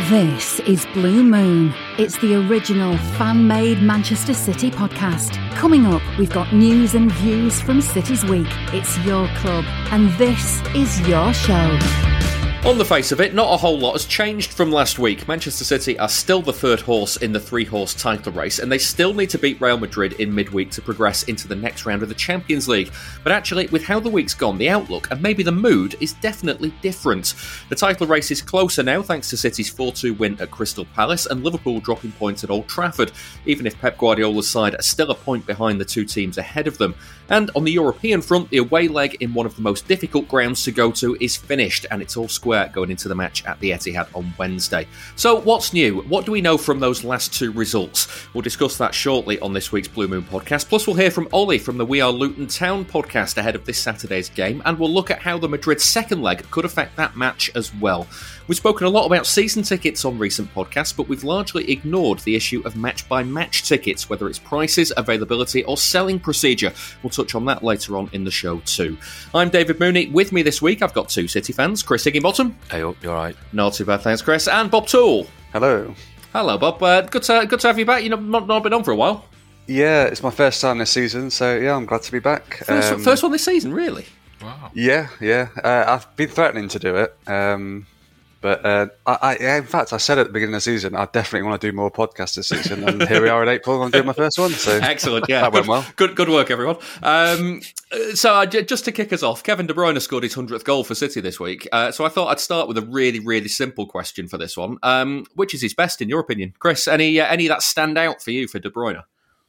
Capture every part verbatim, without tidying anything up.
This is Blue Moon. It's the original fan-made Manchester City podcast. Coming up, we've got news and views from City's Week. It's your club, and this is your show. On the face of it, not a whole lot has changed from last week. Manchester City are still the third horse in the three-horse title race, and they still need to beat Real Madrid in midweek to progress into the next round of the Champions League. But actually, with how the week's gone, the outlook and maybe the mood is definitely different. The title race is closer now thanks to City's four two win at Crystal Palace and Liverpool dropping points at Old Trafford, even if Pep Guardiola's side are still a point behind the two teams ahead of them. And on the European front, the away leg in one of the most difficult grounds to go to is finished, and it's all square going into the match at the Etihad on Wednesday. So what's new? What do we know from those last two results? We'll discuss that shortly on this week's Blue Moon podcast. Plus we'll hear from Ollie from the We Are Luton Town podcast ahead of this Saturday's game, and we'll look at how the Madrid second leg could affect that match as well. We've spoken a lot about season tickets on recent podcasts, but we've largely ignored the issue of match-by-match tickets, whether it's prices, availability or selling procedure. We'll touch on that later on in the show too. I'm David Mooney. With me this week, I've got two City fans, Chris Higginbottom. Hey up, you alright? Not too bad, thanks Chris. And Bob Toole. Hello. Hello Bob, uh, good, to, good to have you back. You've not, not been on for a while. Yeah, it's my first time this season, so yeah, I'm glad to be back. First, um, first one this season, really? Wow. Yeah, yeah. Uh, I've been threatening to do it. Um, But uh, I, I, yeah, in fact, I said at the beginning of the season, I definitely want to do more podcasts this season, and here we are in April. I'm doing my first one, so excellent. Yeah, that good, went well. Good, good work, everyone. Um, so, uh, just to kick us off, Kevin De Bruyne scored his hundredth goal for City this week. Uh, so, I thought I'd start with a really, really simple question for this one. Um, which is his best, in your opinion, Chris? Any, uh, any that stand out for you for De Bruyne?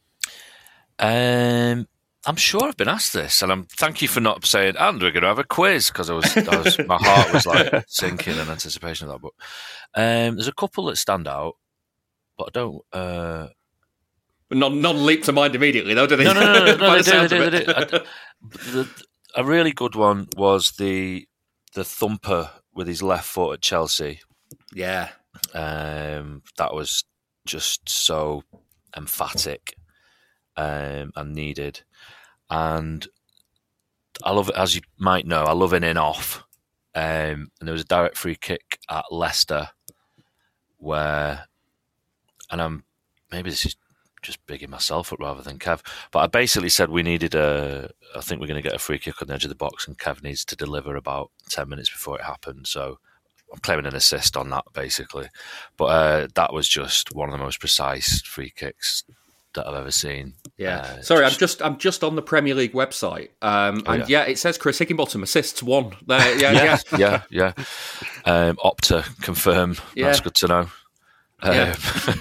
Um. I'm sure I've been asked this, and I'm thank you for not saying, and we're going to have a quiz, because I was, I was, my heart was like sinking in anticipation of that. But um, there's a couple that stand out, but I don't. Uh... None, none leap to mind immediately, though, do they? No, no, no, no, no the they, do, they, do, they do. I, the, a really good one was the the thumper with his left foot at Chelsea. Yeah, um, that was just so emphatic um, and needed. And I love it, as you might know, I love an in-off. Um, and there was a direct free kick at Leicester where, and I'm maybe this is just bigging myself up rather than Kev, but I basically said we needed a, I think we're going to get a free kick on the edge of the box and Kev needs to deliver about ten minutes before it happened. So I'm claiming an assist on that basically. But uh, that was just one of the most precise free kicks that I've ever seen. Yeah. Uh, Sorry, just... I'm just I'm just on the Premier League website, um, oh, and yeah. yeah, it says Chris Higginbottom assists one. There, yeah, yeah, yeah, yeah, yeah. Um, Opta confirm. Yeah. That's good to know. Um, yeah.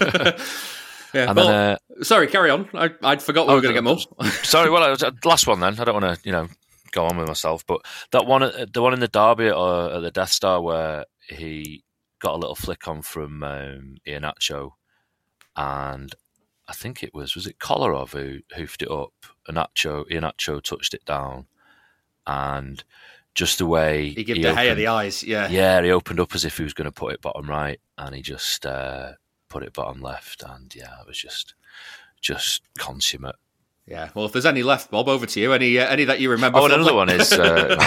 yeah. And Well, then, uh, sorry, carry on. I I'd forgot we oh, were going to get more. Sorry, well, uh, last one then. I don't want to, you know, go on with myself, but that one, the one in the derby at, uh, at the Death Star where he got a little flick on from um, Iheanacho, and I think it was, was it Kolarov who hoofed it up? Iheanacho, Iheanacho touched it down. And just the way... He gave he De opened, Gea the eyes, yeah. Yeah, he opened up as if he was going to put it bottom right, and he just uh, put it bottom left. And yeah, it was just just consummate. Yeah, well, if there's any left, Bob, over to you. Any uh, any that you remember? Oh, and another one is... Uh,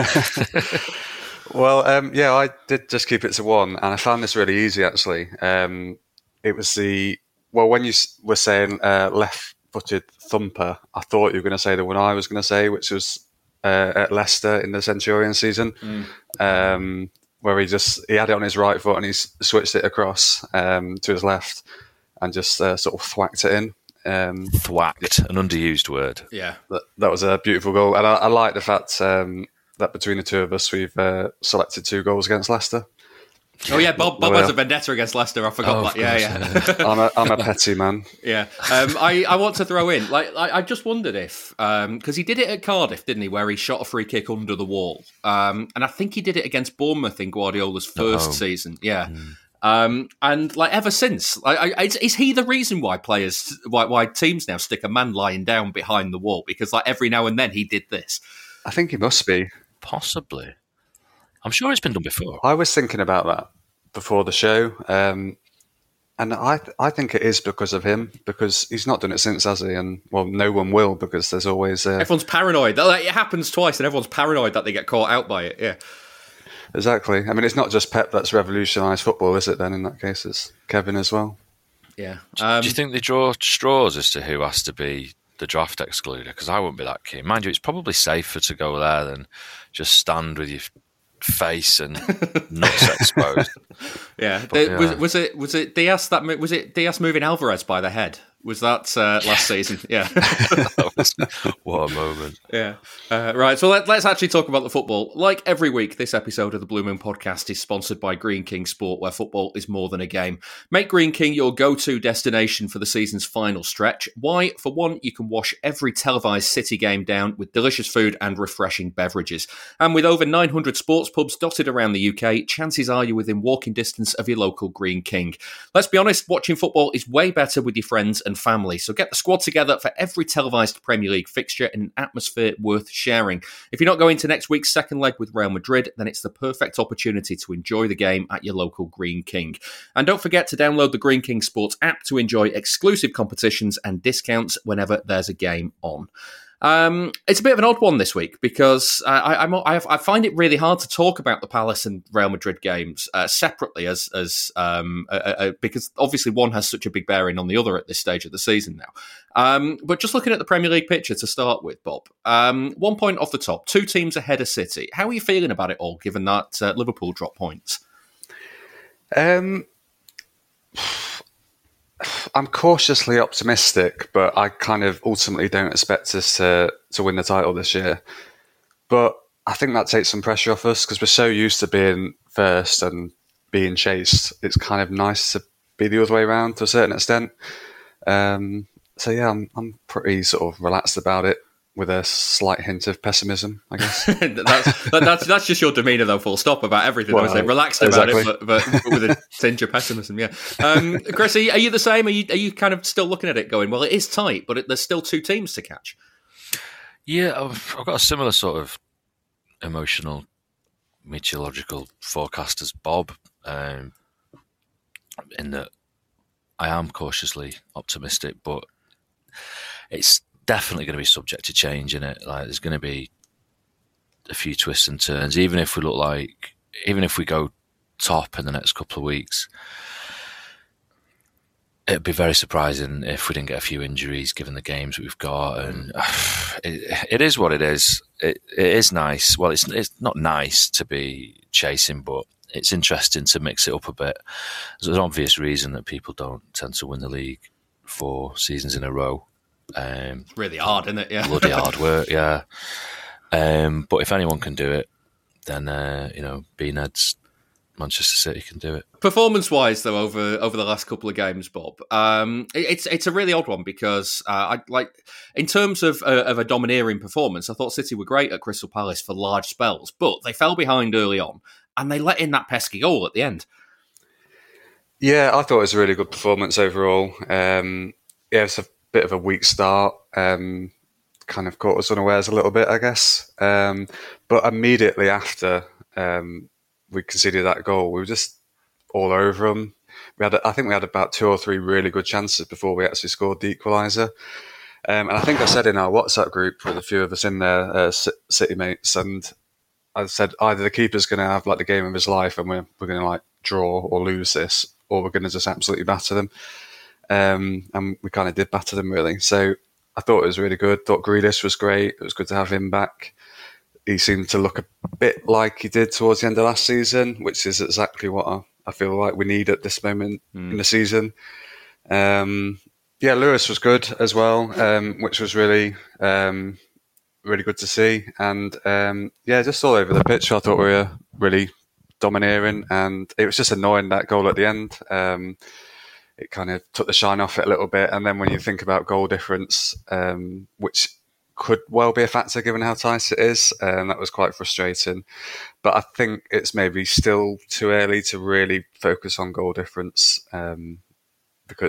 well, um, yeah, I did just keep it to one, and I found this really easy, actually. Um, it was the... Well, when you were saying uh, left-footed thumper, I thought you were going to say the one I was going to say, which was uh, at Leicester in the Centurion season, mm. um, where he just he had it on his right foot and he switched it across um, to his left and just uh, sort of thwacked it in. Um, thwacked, an underused word. Yeah, that, that was a beautiful goal, and I, I like the fact um, that between the two of us, we've uh, selected two goals against Leicester. Oh yeah, Bob. Bob well, has a vendetta against Leicester. I forgot oh, that. Yeah, yeah. I'm a I'm a petty man. Yeah. Um, I, I want to throw in. Like I, I just wondered if because um, he did it at Cardiff, didn't he? Where he shot a free kick under the wall, um, and I think he did it against Bournemouth in Guardiola's first oh. season. Yeah. Mm. Um, and like ever since, like, I, is, is he the reason why players, why, why teams now stick a man lying down behind the wall? Because like every now and then he did this. I think he must be. Possibly. I'm sure it's been done before. I was thinking about that before the show, um, and I th- I think it is because of him, because he's not done it since, has he? And well, no one will, because there's always uh... everyone's paranoid. It happens twice, and everyone's paranoid that they get caught out by it. Yeah. Exactly. I mean, it's not just Pep that's revolutionised football, is it? Then in that case, it's Kevin as well. Yeah. Um, Do you think they draw straws as to who has to be the draft excluder? Because I wouldn't be that keen. Mind you, it's probably safer to go there than just stand with your face and nuts exposed. Yeah. But, the, yeah. Was, was it was it Diaz that was it Diaz moving Alvarez by the head? Was that uh, last yeah. season? Yeah. That was, what a moment. Yeah. Uh, right. So let, let's actually talk about the football. Like every week, this episode of the Blue Moon Podcast is sponsored by Greene King Sport, where football is more than a game. Make Greene King your go-to destination for the season's final stretch. Why? For one, you can wash every televised City game down with delicious food and refreshing beverages. And with over nine hundred sports pubs dotted around the U K, chances are you're within walking distance of your local Greene King. Let's be honest, watching football is way better with your friends and family. So get the squad together for every televised Premier League fixture in an atmosphere worth sharing. If you're not going to next week's second leg with Real Madrid, then it's the perfect opportunity to enjoy the game at your local Greene King. And don't forget to download the Greene King Sports app to enjoy exclusive competitions and discounts whenever there's a game on. Um, it's a bit of an odd one this week because uh, I, I'm, I, I find it really hard to talk about the Palace and Real Madrid games uh, separately, as as um, uh, uh, because obviously one has such a big bearing on the other at this stage of the season now. Um, but just looking at the Premier League picture to start with, Bob, um, one point off the top, two teams ahead of City. How are you feeling about it all, given that uh, Liverpool dropped points? Um. I'm cautiously optimistic, but I kind of ultimately don't expect us to, to win the title this year. But I think that takes some pressure off us because we're so used to being first and being chased. It's kind of nice to be the other way around to a certain extent. Um, so yeah, I'm I'm pretty sort of relaxed about it, with a slight hint of pessimism, I guess. that's, that, that's that's just your demeanour, though, full stop, about everything. Well, I say relaxed exactly. about it, but, but with a tinge of pessimism, yeah. Um, Chris, are you, are you the same? Are you, are you kind of still looking at it going, well, it is tight, but it, there's still two teams to catch? Yeah, I've, I've got a similar sort of emotional, meteorological forecast as Bob, um, in that I am cautiously optimistic, but it's definitely going to be subject to change in it. Like, there's going to be a few twists and turns. Even if we look like, even if we go top in the next couple of weeks, it'd be very surprising if we didn't get a few injuries given the games that we've got. And uh, it, it is what it is. It, it is nice. Well, it's it's not nice to be chasing, but it's interesting to mix it up a bit. There's an obvious reason that people don't tend to win the league four seasons in a row. Um, it's really hard, isn't it? Yeah, bloody hard work. Yeah, um, but if anyone can do it, then uh, you know, Beanhead's Manchester City can do it. Performance-wise, though, over over the last couple of games, Bob, um, it, it's it's a really odd one because uh, I like in terms of uh, of a domineering performance, I thought City were great at Crystal Palace for large spells, but they fell behind early on and they let in that pesky goal at the end. Yeah, I thought it was a really good performance overall. Um, yeah, it's a bit of a weak start, um, kind of caught us unawares a little bit, I guess. Um, but immediately after um, we conceded that goal, we were just all over them. We had, I think we had about two or three really good chances before we actually scored the equaliser. Um, and I think I said in our WhatsApp group with a few of us in there, uh, City mates, and I said either the keeper's going to have like the game of his life and we're, we're going to like draw or lose this, or we're going to just absolutely batter them. Um, and we kind of did batter them, really. So I thought it was really good. Thought Grealish was great. It was good to have him back. He seemed to look a bit like he did towards the end of last season, which is exactly what I, I feel like we need at this moment mm. in the season. Um, yeah, Lewis was good as well, um, which was really, um, really good to see. And um, yeah, just all over the pitch, I thought we were really domineering, and it was just annoying, that goal at the end. Um, it kind of took the shine off it a little bit. And then when you think about goal difference, um, which could well be a factor given how tight it is, and that was quite frustrating. But I think it's maybe still too early to really focus on goal difference, um, because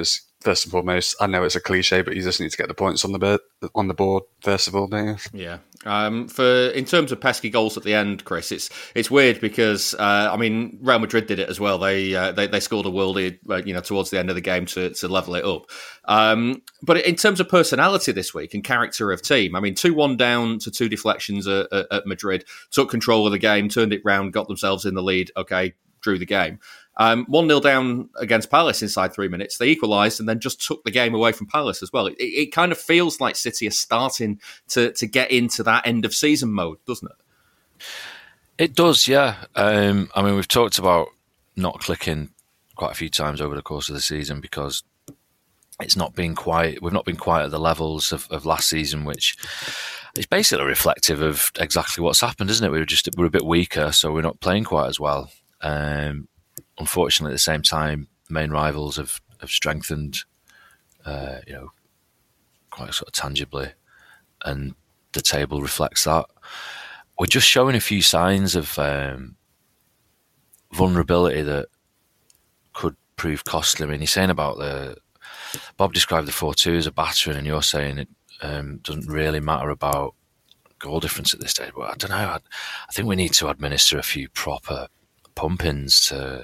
first and foremost, I know it's a cliche, but you just need to get the points on the board, on the board first of all, don't you? Yeah. Um, for in terms of pesky goals at the end, Chris, it's it's weird because uh, I mean Real Madrid did it as well. They uh, they, they scored a worldie, uh, you know, towards the end of the game to to level it up. Um, but in terms of personality this week and character of team, I mean, two one down to two deflections at, at, at Madrid, took control of the game, turned it round, got themselves in the lead. Okay, drew the game. Um, one nil down against Palace inside three minutes. They equalised and then just took the game away from Palace as well. It, it kind of feels like City are starting to, to get into that end of season mode, doesn't it? It does, yeah. Um, I mean, we've talked about not clicking quite a few times over the course of the season because it's not been quite. We've not been quite at the levels of, of last season, which is basically reflective of exactly what's happened, isn't it? We were just we're a bit weaker, so we're not playing quite as well. Um, Unfortunately, at the same time, main rivals have, have strengthened, uh, you know, quite sort of tangibly, and the table reflects that. We're just showing a few signs of um, vulnerability that could prove costly. I mean, you're saying about the Bob described the four two as a battering, and you're saying it um, doesn't really matter about goal difference at this stage. But I don't know. I, I think we need to administer a few proper pump-ins to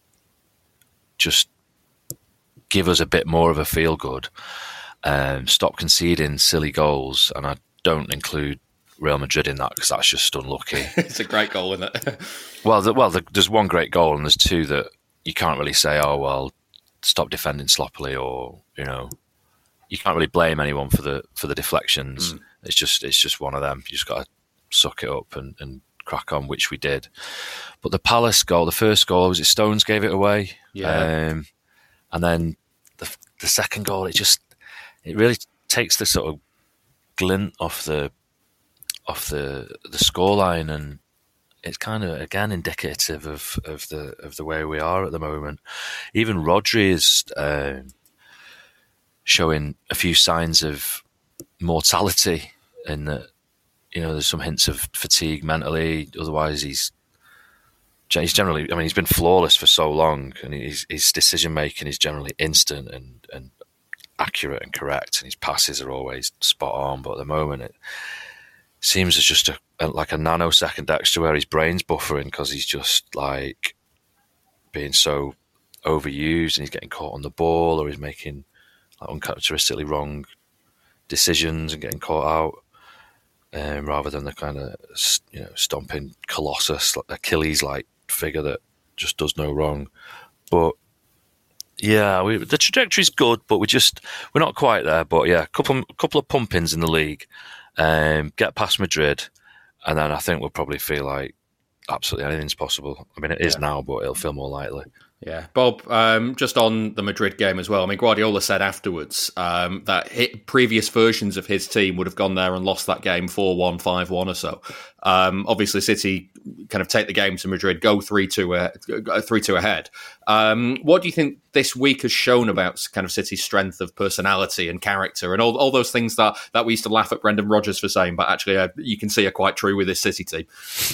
just give us a bit more of a feel good, um, stop conceding silly goals, and I don't include Real Madrid in that because that's just unlucky. It's a great goal, isn't it? well, the, well, the, there's one great goal, and there's two that you can't really say, "Oh, well, stop defending sloppily," or you know, you can't really blame anyone for the for the deflections. Mm. It's just it's just one of them. You just got to suck it up and, and crack on, which we did. But the Palace goal, the first goal, was it Stones gave it away? Yeah. Um, and then the the second goal, it just it really takes the sort of glint off the off the the scoreline, and it's kind of again indicative of, of the of the way we are at the moment. Even Rodri is um, showing a few signs of mortality in that. You know, there's some hints of fatigue mentally. Otherwise, he's he's generally. I mean, he's been flawless for so long, and his his decision making is generally instant and, and accurate and correct, and his passes are always spot on. But at the moment, it seems as just a, a like a nanosecond extra where his brain's buffering because he's just like being so overused, and he's getting caught on the ball, or he's making like, uncharacteristically wrong decisions and getting caught out. Um, rather than the kind of you know stomping colossus, like Achilles-like figure that just does no wrong. But yeah, we, the trajectory's good, but we just we're not quite there. But yeah, a couple couple of pump-ins in the league, um, get past Madrid, and then I think we'll probably feel like absolutely anything's possible. I mean, it is yeah. now, but it'll feel more likely. Yeah, Bob, um, just on the Madrid game as well. I mean, Guardiola said afterwards um, that hit, previous versions of his team would have gone there and lost that game four one, five one or so. Um, obviously, City kind of take the game to Madrid, go three two uh, three two ahead. Um, what do you think this week has shown about kind of City's strength of personality and character and all, all those things that, that we used to laugh at Brendan Rodgers for saying, but actually uh, you can see are quite true with this City team?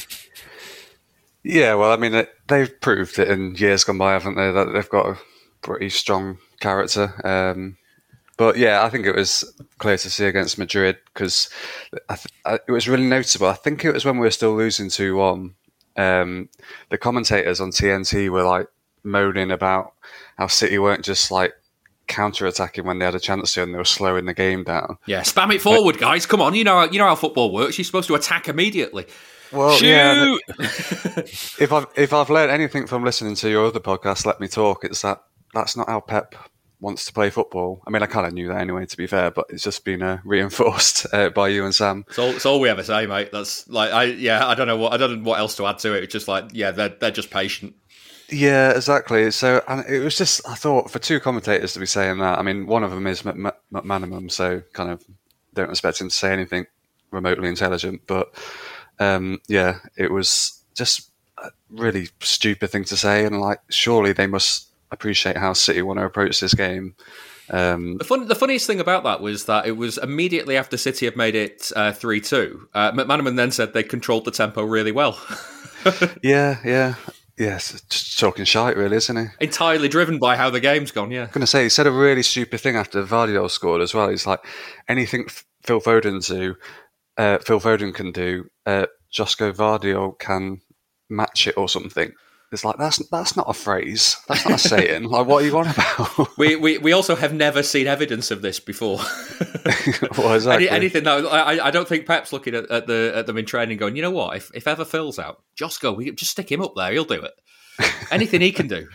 Yeah, well, I mean, it, they've proved it in years gone by, haven't they, that they've got a pretty strong character. Um, but yeah, I think it was clear to see against Madrid because it was really noticeable. I think it was when we were still losing two one. Um, the commentators on T N T were like moaning about how City weren't just like counter-attacking when they had a chance to and they were slowing the game down. Yeah, spam it forward, but, guys. Come on, you know, you know how football works. You're supposed to attack immediately. Well, Shoot! yeah. if I've if I've learned anything from listening to your other podcast, Let Me Talk, it's that that's not how Pep wants to play football. I mean, I kind of knew that anyway, to be fair, but it's just been uh, reinforced uh, by you and Sam. It's all, it's all we ever say, mate. That's like, I yeah, I don't know what I don't know what else to add to it. It's just like, yeah, they're they're just patient. Yeah, exactly. So, and it was just, I thought, for two commentators to be saying that. I mean, one of them is McManaman, so kind of don't expect him to say anything remotely intelligent, but. Um, yeah, it was just a really stupid thing to say, and like, surely they must appreciate how City want to approach this game. Um, the, fun, the funniest thing about that was that it was immediately after City had made it uh, three two. Uh, McManaman then said they controlled the tempo really well. yeah, yeah. Yes, just talking shite, really, isn't he? Entirely driven by how the game's gone, yeah. I'm going to say, he said a really stupid thing after Vardiol scored as well. He's like, anything Phil Foden do, uh, Phil Foden can do, uh, Josko Vardiol can match it or something. It's like, that's that's not a phrase. That's not a saying. Like, what are you on about? we, we we also have never seen evidence of this before. Well, exactly. Any, anything? No, I, I don't think Pep's looking at, at the at them in training, going, you know what? If if ever Phil's out, Josko, we just stick him up there. He'll do it. Anything he can do.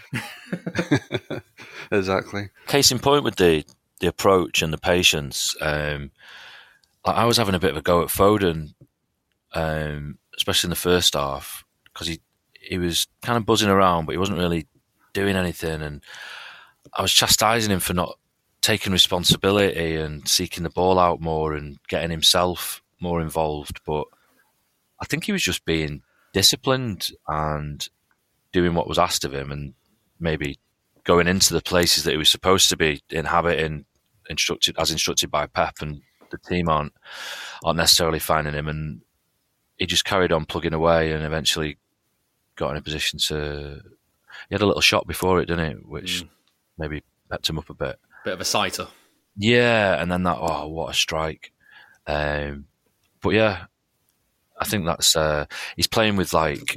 Exactly. Case in point with the the approach and the patience. Um, I was having a bit of a go at Foden, um, especially in the first half, because he. He was kind of buzzing around, but he wasn't really doing anything. And I was chastising him for not taking responsibility and seeking the ball out more and getting himself more involved. But I think he was just being disciplined and doing what was asked of him, and maybe going into the places that he was supposed to be inhabiting, instructed as instructed by Pep, and the team aren't aren't necessarily finding him. And he just carried on plugging away, and eventually got in a position to. He had a little shot before it, didn't it? Which mm. maybe pepped him up a bit. Bit of a sighter. Yeah, and then that. Oh, what a strike! Um, but yeah, I think that's. Uh, he's playing with like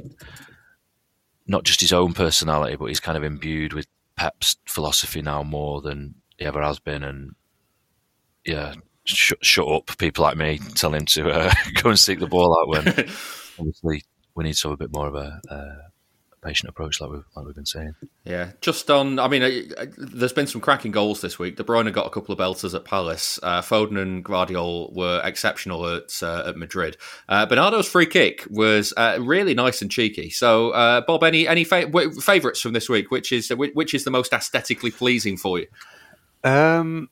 not just his own personality, but he's kind of imbued with Pep's philosophy now more than he ever has been. And yeah, sh- shut up, people like me, tell him to uh, go and seek the ball out when obviously. We need to have a bit more of a, uh, a patient approach, like we've, like we've been saying. Yeah, just on. I mean, uh, there's been some cracking goals this week. De Bruyne got a couple of belters at Palace. Uh, Foden and Gvardiol were exceptional at uh, at Madrid. Uh, Bernardo's free kick was uh, really nice and cheeky. So, uh, Bob, any any fa- w- favourites from this week? Which is which is the most aesthetically pleasing for you? Um,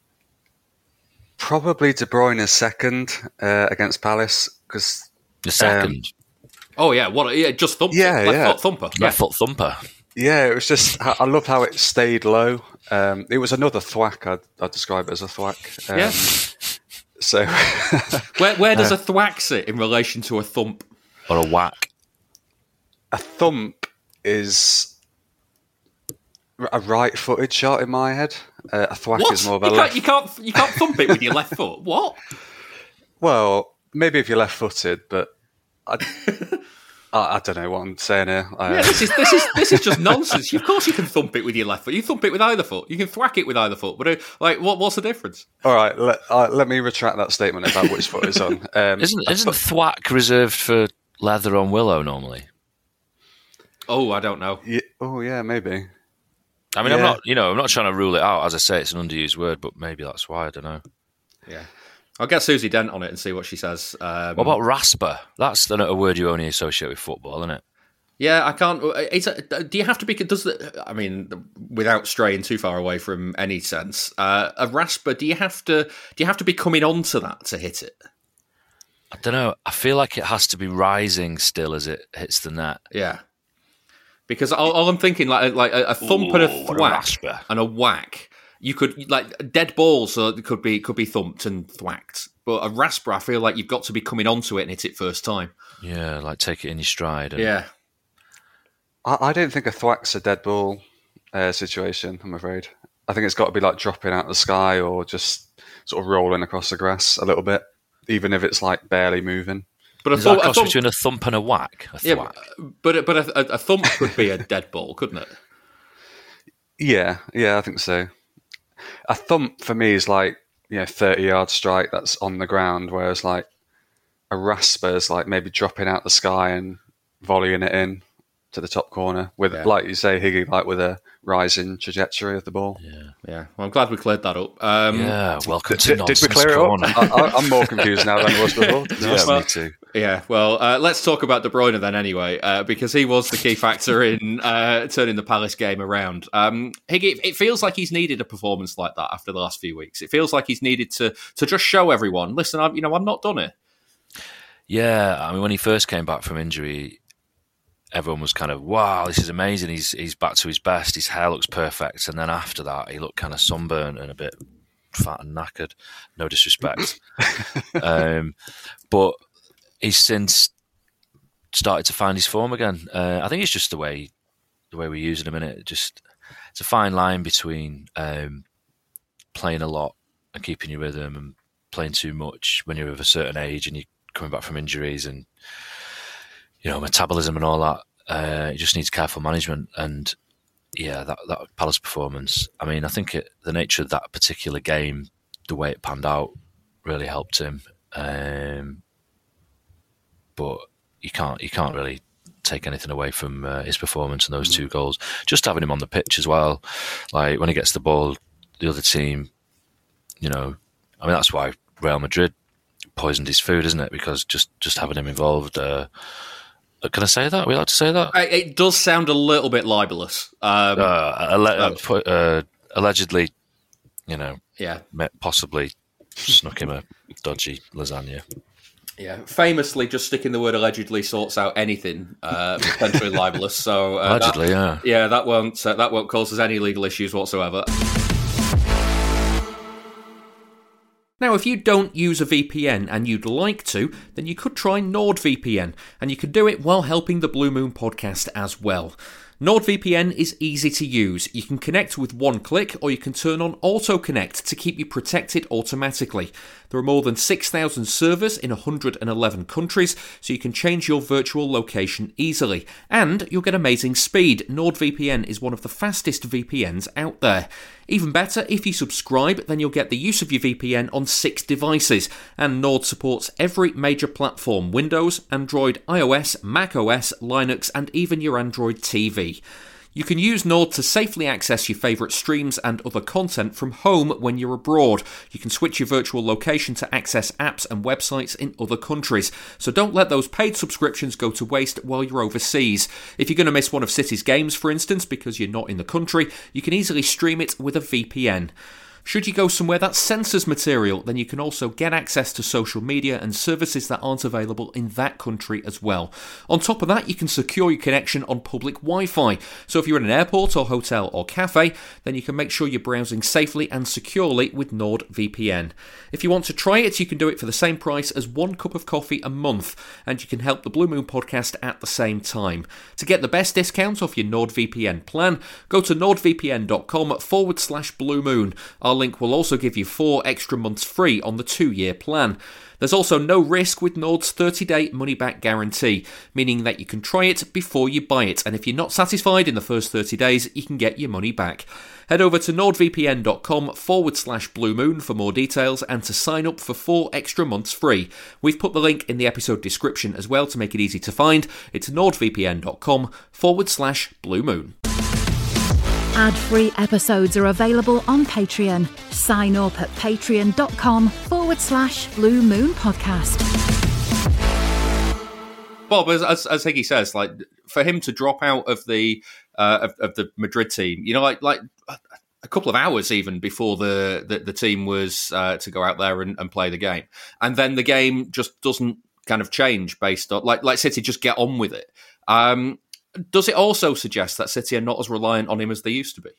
probably De Bruyne's second uh, against Palace, because the second. Um, Oh yeah, what? Yeah, just thumper. Yeah, left yeah. foot thumper. Left Yeah. foot thumper. Yeah, it was just. I I love how it stayed low. Um, it was another thwack. I'd, I'd describe it as a thwack. Um, Yeah. So, where where does a thwack sit in relation to a thump? Or a whack. a thump is a right-footed shot in my head. Uh, a thwack What? is more of a you, can't, left. you can't you can't thump it with your left foot. What? Well, maybe if you're left-footed, but I, I, I don't know what I'm saying here. Uh, Yeah, this is this is this is just nonsense. Of course, you can thump it with your left foot. You thump it with either foot. You can thwack it with either foot. But uh, like, what what's the difference? all right, let, uh, let me retract that statement about which foot is on. Um, Isn't isn't thwack reserved for leather on willow normally? Oh, I don't know. yeah, oh yeah, maybe. I mean, Yeah. I'm not, you know, I'm not trying to rule it out. As I say, it's an underused word, but maybe that's why. I don't know. Yeah, I'll get Susie Dent on it and see what she says. Um, What about rasper? That's the, a word you only associate with football, isn't it? Yeah, I can't. It's a, do you have to be? Does the, I mean, without straying too far away from any sense, uh, a rasper? Do you have to? Do you have to be coming onto that to hit it? I don't know. I feel like it has to be rising still as it hits the net. Yeah, because all, all I'm thinking, like like a, a thump and Ooh, a what a thwack rasper. and a whack. You could like dead balls uh, could be could be thumped and thwacked, but a rasper, I feel like you've got to be coming onto it and hit it first time. Yeah, like take it in your stride. And Yeah. I, I don't think a thwack's a dead ball uh, situation, I'm afraid. I think it's got to be like dropping out of the sky or just sort of rolling across the grass a little bit, even if it's like barely moving. But a, Is that a thump, a cross thump, between a thump and a whack? A yeah, thwack. but a- but a, a, a thump could be a dead ball, couldn't it? Yeah, yeah, I think so. A thump for me is like, you know, thirty yard strike that's on the ground, whereas like a rasper is like maybe dropping out the sky and volleying it in to the top corner with, Yeah. like you say, Higgy, like with a rising trajectory of the ball. Yeah. Yeah. Well, I'm glad we cleared that up. Um, Yeah, welcome to Did, did Nonsense we clear it Corner. up? I, I, I'm more confused now than I was before. Yeah, Well, me too. Yeah, well, uh, let's talk about De Bruyne then anyway, uh, because he was the key factor in uh, turning the Palace game around. Um, Higgy, it feels like he's needed a performance like that after the last few weeks. It feels like he's needed to to just show everyone, listen, I'm, you know, I'm not done it. Yeah, I mean, when he first came back from injury, everyone was kind of, wow, this is amazing. He's he's back to his best. His hair looks perfect. And then after that, he looked kind of sunburnt and a bit fat and knackered. No disrespect. um, but he's since started to find his form again. Uh, I think it's just the way the way we're using him in it. Just it's a fine line between um, playing a lot and keeping your rhythm, and playing too much when you're of a certain age and you're coming back from injuries and you know metabolism and all that. Uh, it just needs careful management. And yeah, that that Palace performance. I mean, I think it, the nature of that particular game, the way it panned out, really helped him. Um, but you can't you can't really take anything away from uh, his performance and those mm. two goals. Just having him on the pitch as well, like when he gets the ball, the other team, you know, I mean that's why Real Madrid poisoned his food, isn't it? Because just, just having him involved. Uh, can I say that? Are we allowed to say that? It does sound a little bit libelous. Um, uh, alle- so. uh, allegedly, you know, yeah, possibly snuck him a dodgy lasagna. Yeah, famously, just sticking the word allegedly sorts out anything uh, potentially libelous. So uh, allegedly, that, yeah, yeah, that won't uh, that won't cause us any legal issues whatsoever. Now, if you don't use a V P N and you'd like to, then you could try NordVPN, and you can do it while helping the Blue Moon podcast as well. NordVPN is easy to use. You can connect with one click, or you can turn on Auto Connect to keep you protected automatically. There are more than six thousand servers in one hundred eleven countries, so you can change your virtual location easily. And you'll get amazing speed. NordVPN is one of the fastest V P Ns out there. Even better, if you subscribe, then you'll get the use of your V P N on six devices. And Nord supports every major platform: Windows, Android, iOS, macOS, Linux, and even your Android T V. You can use Nord to safely access your favourite streams and other content from home when you're abroad. You can switch your virtual location to access apps and websites in other countries. So don't let those paid subscriptions go to waste while you're overseas. If you're going to miss one of City's games, for instance, because you're not in the country, you can easily stream it with a V P N. Should you go somewhere that censors material, then you can also get access to social media and services that aren't available in that country as well. On top of that, you can secure your connection on public Wi-Fi. So if you're in an airport or hotel or cafe, then you can make sure you're browsing safely and securely with NordVPN. If you want to try it, you can do it for the same price as one cup of coffee a month, and you can help the Blue Moon podcast at the same time. To get the best discount off your NordVPN plan, go to nordvpn.com forward slash Blue Moon. Our link will also give you four extra months free on the two-year plan. There's also no risk with Nord's thirty-day money-back guarantee, meaning that you can try it before you buy it, and if you're not satisfied in the first thirty days, you can get your money back. Head over to nordvpn.com forward slash Blue Moon for more details and to sign up for four extra months free. We've put the link in the episode description as well to make it easy to find. It's nordvpn.com forward slash Blue Moon. Ad-free episodes are available on Patreon. Sign up at patreon.com forward slash Blue Moon Podcast. Bob, as, as as Higgy says, like for him to drop out of the uh, of, of the Madrid team, you know, like like a couple of hours even before the the, the team was uh, to go out there and, and play the game, and then the game just doesn't kind of change based on like like City just get on with it. Um, Does it also suggest that City are not as reliant on him as they used to be?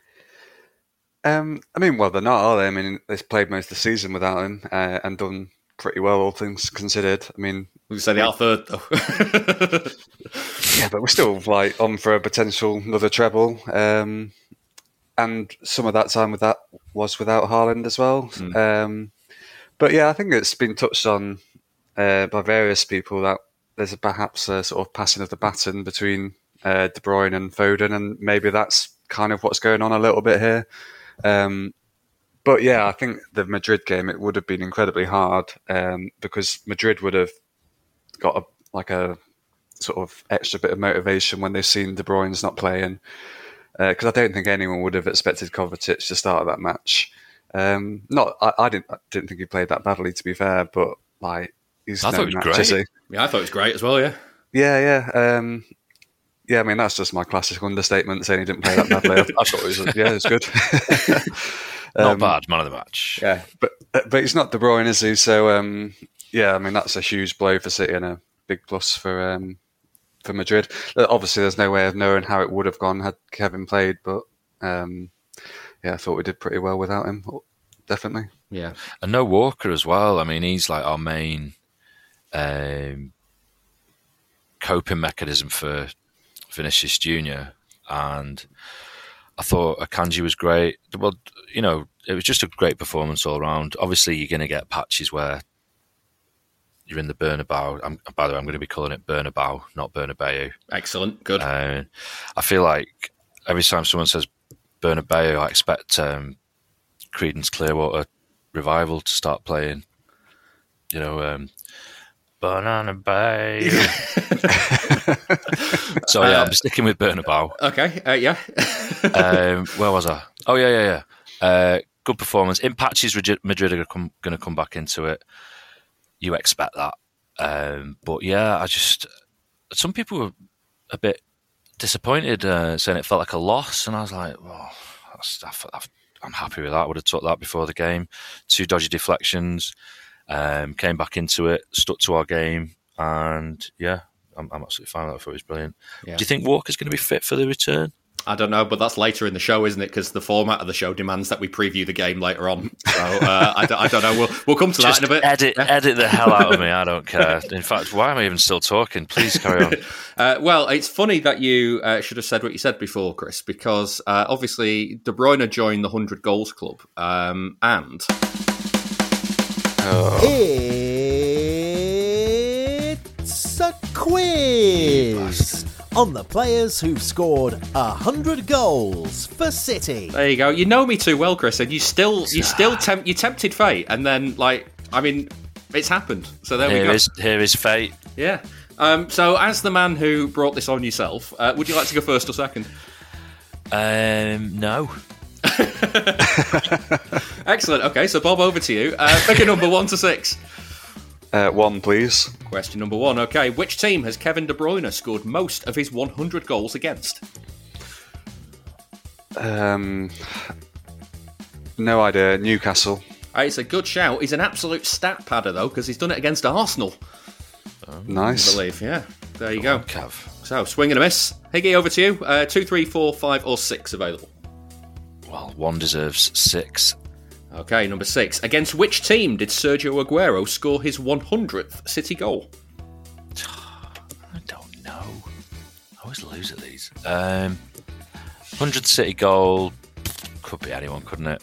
Um, I mean, well, they're not, are they? I mean, they've played most of the season without him uh, and done pretty well, all things considered. I mean, we say they are third, though. Yeah, but we're still like on for a potential another treble, um, and some of that time with that was without Haaland as well. Mm. Um, but yeah, I think it's been touched on uh, by various people that there's perhaps a sort of passing of the baton between uh, De Bruyne and Foden, and maybe that's kind of what's going on a little bit here. Um, but yeah, I think the Madrid game, it would have been incredibly hard um, because Madrid would have got a, like a sort of extra bit of motivation when they've seen De Bruyne's not playing. Because uh, I don't think anyone would have expected Kovacic to start that match. Um, not, I, I didn't, I didn't think he played that badly, to be fair, but like, he's I no thought he was match, great. is he? Yeah, I thought it was great as well, yeah. Yeah, yeah. Um, yeah, I mean, that's just my classic understatement, saying he didn't play that badly. I, I thought it was, yeah, it was good. Not um, bad, man of the match. Yeah, but but he's not De Bruyne, is he? So, um, yeah, I mean, that's a huge blow for City and a big plus for um, for Madrid. Obviously, there's no way of knowing how it would have gone had Kevin played, but um, yeah, I thought we did pretty well without him, definitely. Yeah. And no Walker as well. I mean, he's like our main um, coping mechanism for Vinicius Junior and I thought Akanji was great. Well, you know, it was just a great performance all around. Obviously, you're going to get patches where you're in the Bernabeu. I'm, by the way, I'm going to be calling it Bernabeu, not Bernabeu. Excellent, good. Uh, I feel like every time someone says Bernabeu, I expect um, Creedence Clearwater Revival to start playing. You know, um, Banana Bay. So yeah, I'm sticking with Bernabeu. Okay, uh, yeah. um, where was I? Oh yeah, yeah, yeah. Uh, good performance. In patches, Madrid are going to come back into it. You expect that, um, but yeah, I just some people were a bit disappointed, uh, saying it felt like a loss, and I was like, well, that's, I've, I'm happy with that. I would have took that before the game. Two dodgy deflections, um, came back into it, stuck to our game, and yeah, I'm, I'm absolutely fine with that. I thought it was brilliant. Yeah. Do you think Walker's going to be fit for the return? I don't know, but that's later in the show, isn't it? Because the format of the show demands that we preview the game later on. So uh, I, don't, I don't know. We'll we'll come to Just that in a bit. Edit, yeah. edit the hell out of me. I don't care. In fact, why am I even still talking? Please carry on. Uh, well, it's funny that you uh, should have said what you said before, Chris, because uh, obviously De Bruyne joined the one hundred goals club, um, and oh. It's a quiz on the players who've scored one hundred goals for City. There you go. You know me too well, Chris, and you still you still tempt you tempted fate, and then like I mean, it's happened. So there here we go. Is, here is fate. Yeah. Um, so as the man who brought this on yourself, uh, would you like to go first or second? Um, no. Excellent. Okay, so Bob, over to you. Uh, pick a number one to six. Uh, one, please. Question number one. Okay, which team has Kevin De Bruyne scored most of his one hundred goals against? Um, no idea. Newcastle. Uh, it's a good shout. He's an absolute stat padder, though, because he's done it against Arsenal. Oh, nice. I believe, yeah. There you go. go. Cav. So, swing and a miss. Higgy, over to you. Uh, two, three, four, five, or six available? Well, one deserves six. Okay, number six. Against which team did Sergio Aguero score his one hundredth City goal? I don't know. I always lose at these. Um, one hundredth City goal. Could be anyone, couldn't it?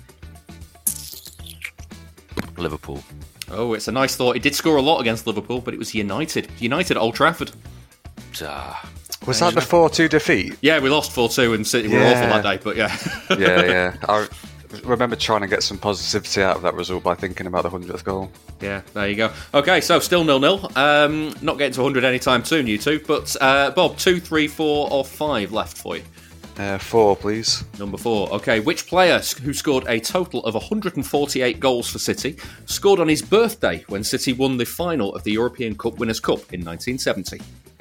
Liverpool. Oh, it's a nice thought. He did score a lot against Liverpool, but it was United. United at Old Trafford. Ah. Was that the four two defeat? Yeah, we lost four two and City were Yeah. awful that day, but yeah. yeah, yeah. I remember trying to get some positivity out of that result by thinking about the one hundredth goal. Yeah, there you go. Okay, so still nil nil. Um, not getting to one hundred anytime soon, you two. But uh, Bob, two, three, four, or five left for you? Uh, four, please. Number four. Okay, which player who scored a total of one hundred forty-eight goals for City scored on his birthday when City won the final of the European Cup Winners' Cup in nineteen seventy?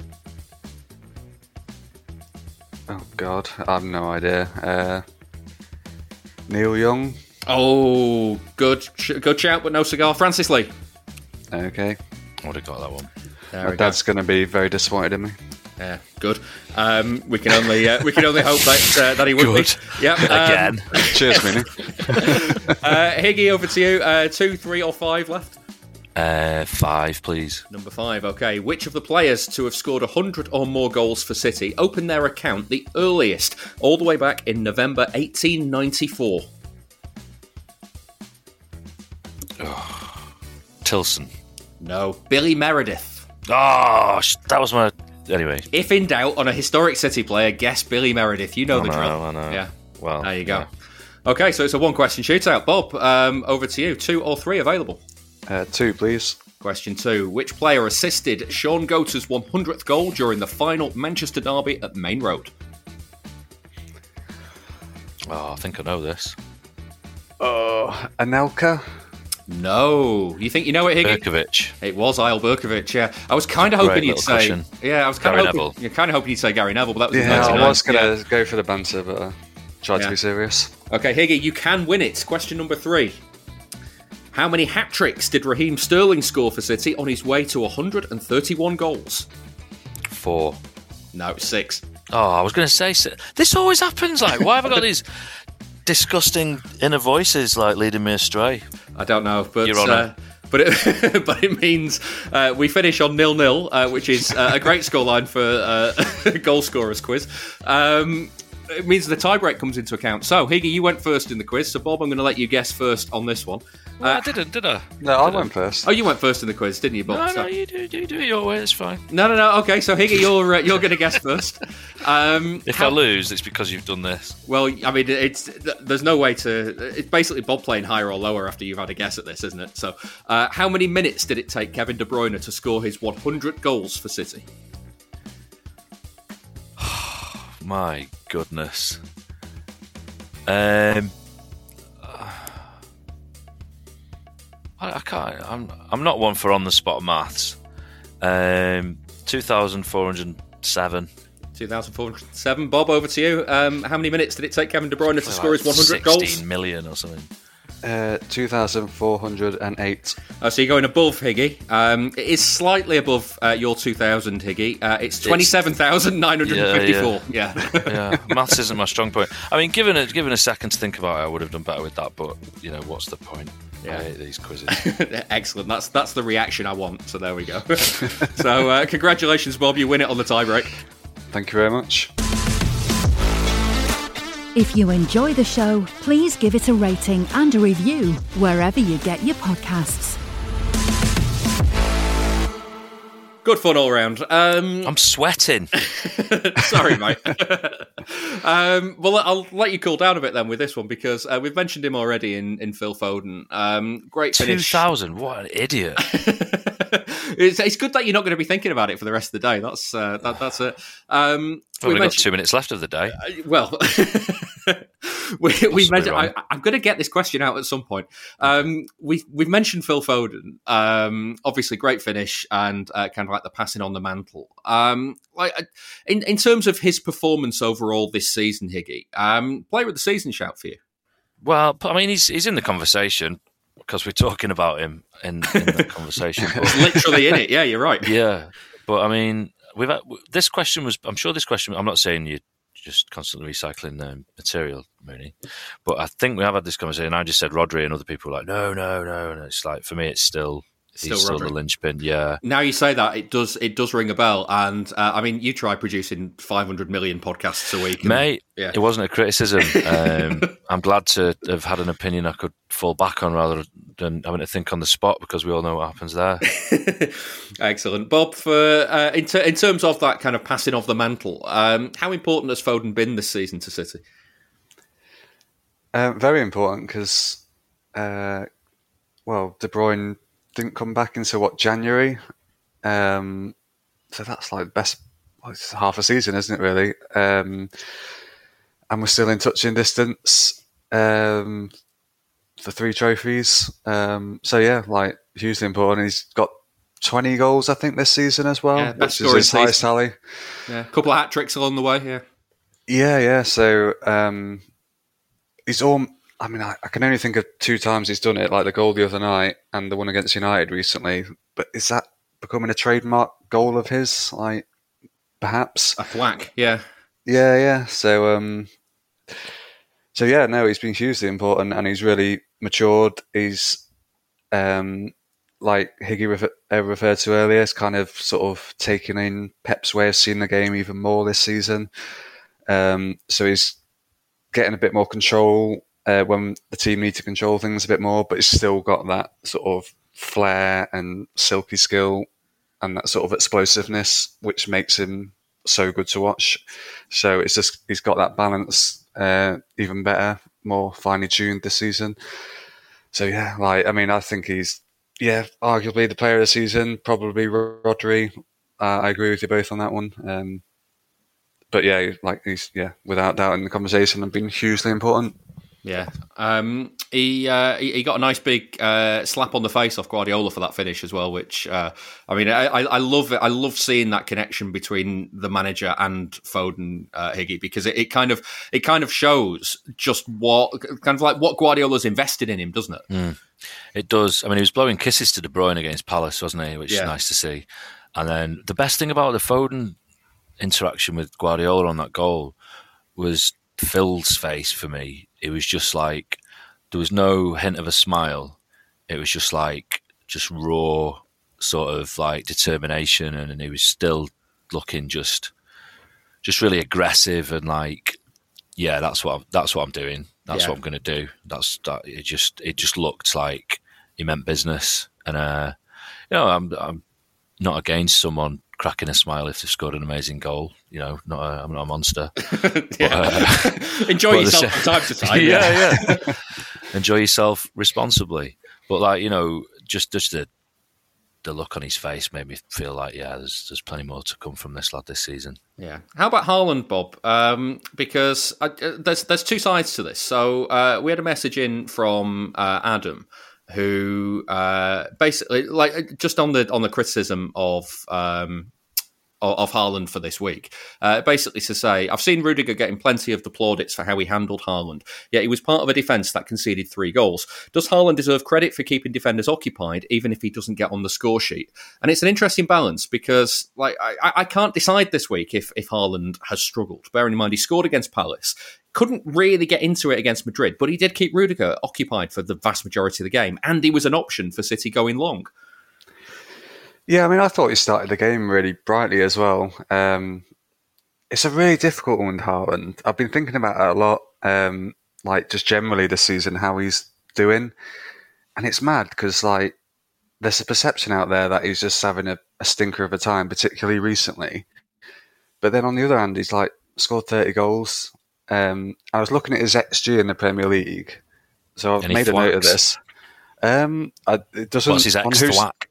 Oh, God. I have no idea. Uh, Neil Young. Oh, good good shout, but no cigar. Francis Lee. Okay. I would have got that one. There My we dad's go. going to be very disappointed in me. Yeah, good. Um, we can only uh, we can only hope that uh, that he would Good. be. Yep. Um, Again. Cheers, Minnie. uh, Higgy, over to you. Uh, two, three, or five left? Uh, five, please. Number five, okay. Which of the players to have scored one hundred or more goals for City opened their account the earliest, all the way back in November eighteen ninety-four? Oh. Tilson. No, Billy Meredith. Oh, that was my... Anyway. If in doubt on a historic City player, guess Billy Meredith. You know I the know, drill. I know. Yeah. Well, there you go. yeah. Okay, so it's a one-question shootout. Bob, um, over to you. Two or three available? Uh, two, please. Question two. Which player assisted Sean Goater's one hundredth goal during the final Manchester derby at Main Road? Oh, I think I know this. Oh, Anelka. No. You think you know it, Higgy? Berkovic. It was Isle Berkovic, yeah. I was kind of hoping Great you'd little say... cushion. Yeah, I was kind Gary of hoping, Neville. you're kind of hoping you'd say Gary Neville, but that was in Yeah, I ninety-nine. was going to Yeah. go for the banter, but I tried Yeah. to be serious. Okay, Higgy, you can win it. Question number three. How many hat-tricks did Raheem Sterling score for City on his way to one hundred thirty-one goals? Four. No, six. Oh, I was going to say... si- This always happens. Like, why have I got these disgusting inner voices, like, leading me astray? I don't know, but Your Honour. uh, but it, but it means uh, we finish on nil-nil, uh, which is uh, a great scoreline for uh, a goal scorers quiz. Um, it means the tiebreak comes into account. So, Higgy, you went first in the quiz. So, Bob, I'm going to let you guess first on this one. Well, uh, I didn't, did I? No, I did went first. Oh, you went first in the quiz, didn't you, Bob? No, So- no, you do, you do it your way. It's fine. No, no, no. Okay, so Higgy, you're uh, you're going to guess first. Um, If how- I lose, it's because you've done this. well, I mean, it's there's no way to. It's basically Bob playing higher or lower after you've had a guess at this, isn't it? So, uh, how many minutes did it take Kevin De Bruyne to score his one hundred goals for City? My goodness. Um, I, I can't. I'm. I'm not one for on the spot maths. Um, two thousand four hundred seven. two thousand four hundred seven. Bob, over to you. Um, how many minutes did it take Kevin De Bruyne to score his one hundred goals? Sixteen million or something. Uh, two thousand four hundred eight. Oh, so you're going above Higgy. Um, it is slightly above uh, your two thousand, Higgy. Uh, it's twenty-seven thousand nine hundred fifty-four. Yeah. yeah. Yeah, maths isn't my strong point. I mean, given a given a second to think about it, I would have done better with that. But you know, what's the point? Yeah. I hate these quizzes. Excellent. That's that's the reaction I want. So there we go. so uh, congratulations, Bob. You win it on the tiebreak. Thank you very much. If you enjoy the show, please give it a rating and a review wherever you get your podcasts. Good fun all round. Um, I'm sweating. sorry, mate. um, well, I'll let you cool down a bit then with this one because uh, we've mentioned him already in, in Phil Foden. Um, great Two finish. thousand. What an idiot. it's, it's good that you're not going to be thinking about it for the rest of the day. That's uh, that, that's it. Um, I've only got mentioned- two minutes left of the day. Uh, well, we, we mentioned. wrong. I, I'm going to get this question out at some point. Um, we we've mentioned Phil Foden. Um, obviously, great finish and uh, kind of like the passing on the mantle. Um, like in in terms of his performance overall this season, Higgy, um, player of the season shout for you. Well, I mean, he's he's in the conversation because we're talking about him in, in the conversation. But, Literally in it. Yeah, you're right. yeah, but I mean, we've had, this question was. I'm sure this question. I'm not saying you're just constantly recycling the material, Mooney, but I think we have had this conversation. I just said Rodri, and other people were like, no, no, no, and it's like for me, it's still. Still He's still Rodri. the linchpin, yeah. Now you say that, it does it does ring a bell. And uh, I mean, you try producing five hundred million podcasts a week, and, Mate, yeah. it wasn't a criticism. Um, I'm glad to have had an opinion I could fall back on rather than having to think on the spot because we all know what happens there. Excellent, Bob. For uh, in, ter- in terms of that kind of passing of the mantle, um, how important has Foden been this season to City? Uh, very important because, uh, well, De Bruyne didn't come back until what, January? Um, so that's like best well, it's half a season, isn't it, really? Um, and we're still in touching distance um, for three trophies. Um, so, yeah, like, hugely important. He's got twenty goals, I think, this season as well, Yeah, best which is scoring his highest season. tally. Yeah, a couple of hat tricks along the way. Yeah, Yeah, yeah. So um, he's all. I mean, I, I can only think of two times he's done it, like the goal the other night and the one against United recently. But is that becoming a trademark goal of his? Like, perhaps. a thwack. Yeah, Yeah, yeah. So, um, so yeah, no, he's been hugely important, and he's really matured. He's, um, like Higgy refer- uh, referred to earlier, is kind of sort of taking in Pep's way of seeing the game even more this season. Um, so he's getting a bit more control uh, when the team need to control things a bit more, but he's still got that sort of flair and silky skill and that sort of explosiveness, which makes him so good to watch. So it's just he's got that balance uh, even better, more finely tuned this season. So yeah, like I mean, I think he's yeah, arguably the player of the season, probably Rodri. Uh, I agree with you both on that one. Um, but yeah, like he's yeah, without doubt in the conversation and been hugely important. yeah. Um, he, uh, he he got a nice big uh, slap on the face off Guardiola for that finish as well. Which uh, I mean, I, I love it. I love seeing that connection between the manager and Foden, uh, Higgy, because it, it kind of it kind of shows just what kind of like what Guardiola's invested in him, doesn't it? Mm. It does. I mean, he was blowing kisses to De Bruyne against Palace, wasn't he? Which Yeah. is nice to see. And then the best thing about the Foden interaction with Guardiola on that goal was Phil's face for me. It was just like, there was no hint of a smile. It was just like just raw sort of like determination, and, and he was still looking just just really aggressive and like, yeah, that's what I'm, that's what I'm doing. That's yeah. what I'm going to do. That's that. It just it just looked like he meant business, and uh, you know, I'm I'm not against someone cracking a smile if they've scored an amazing goal. You know, not a, I'm not a monster. But, uh, enjoy yourself from time to time. yeah, yeah. yeah. Enjoy yourself responsibly. But like, you know, just just the the look on his face made me feel like, yeah, there's there's plenty more to come from this lad this season. Yeah. How about Haaland, Bob? Um, because I, uh, there's there's two sides to this. So uh, we had a message in from uh, Adam, who uh, basically, like, just on the on the criticism of um, of Haaland for this week, uh, basically to say, I've seen Rudiger getting plenty of the plaudits for how he handled Haaland, yet he was part of a defence that conceded three goals. Does Haaland deserve credit for keeping defenders occupied, even if he doesn't get on the score sheet? And it's an interesting balance, because like I, I can't decide this week if, if Haaland has struggled. Bearing in mind, he scored against Palace, couldn't really get into it against Madrid, but he did keep Rudiger occupied for the vast majority of the game, and he was an option for City going long. Yeah, I mean, I thought he started the game really brightly as well. Um, it's a really difficult one, Haaland. I've been thinking about it a lot, um, like just generally this season, how he's doing. And it's mad because, like, there's a perception out there that he's just having a, a stinker of a time, particularly recently. But then on the other hand, he's like scored thirty goals. Um, I was looking at his X G in the Premier League, so I've Any made thwacks? a note of this. Um, I, it doesn't. What's his X thwack?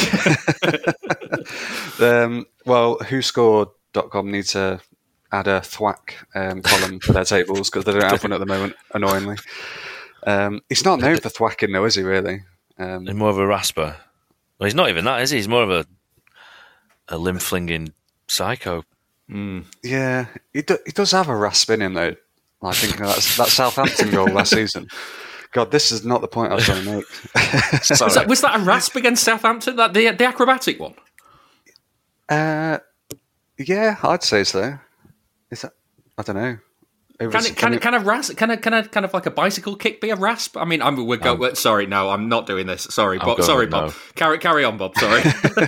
um, well, who scored dot com need to add a thwack um, column for their tables because they don't have one at the moment, annoyingly. Um, he's not known for thwacking though, is he really? Um, he's more of a rasper. Well, he's not even that, is he? He's more of a a limb-flinging psycho. Mm. Yeah, he, do, he does have a rasp in him though. Like thinking of that, that Southampton goal last season. God, this is not the point I was trying to make. was, that, was that a rasp against Southampton? That the the acrobatic one? Uh, yeah, I'd say so. Is that? I don't know. It was, can it, can, it, can a rasp? Can a can a kind of like a bicycle kick be a rasp? I mean, I'm we're go. Um, sorry, no, I'm not doing this. Sorry, Bob. Sorry, Bob. No. Carry carry on, Bob. Sorry.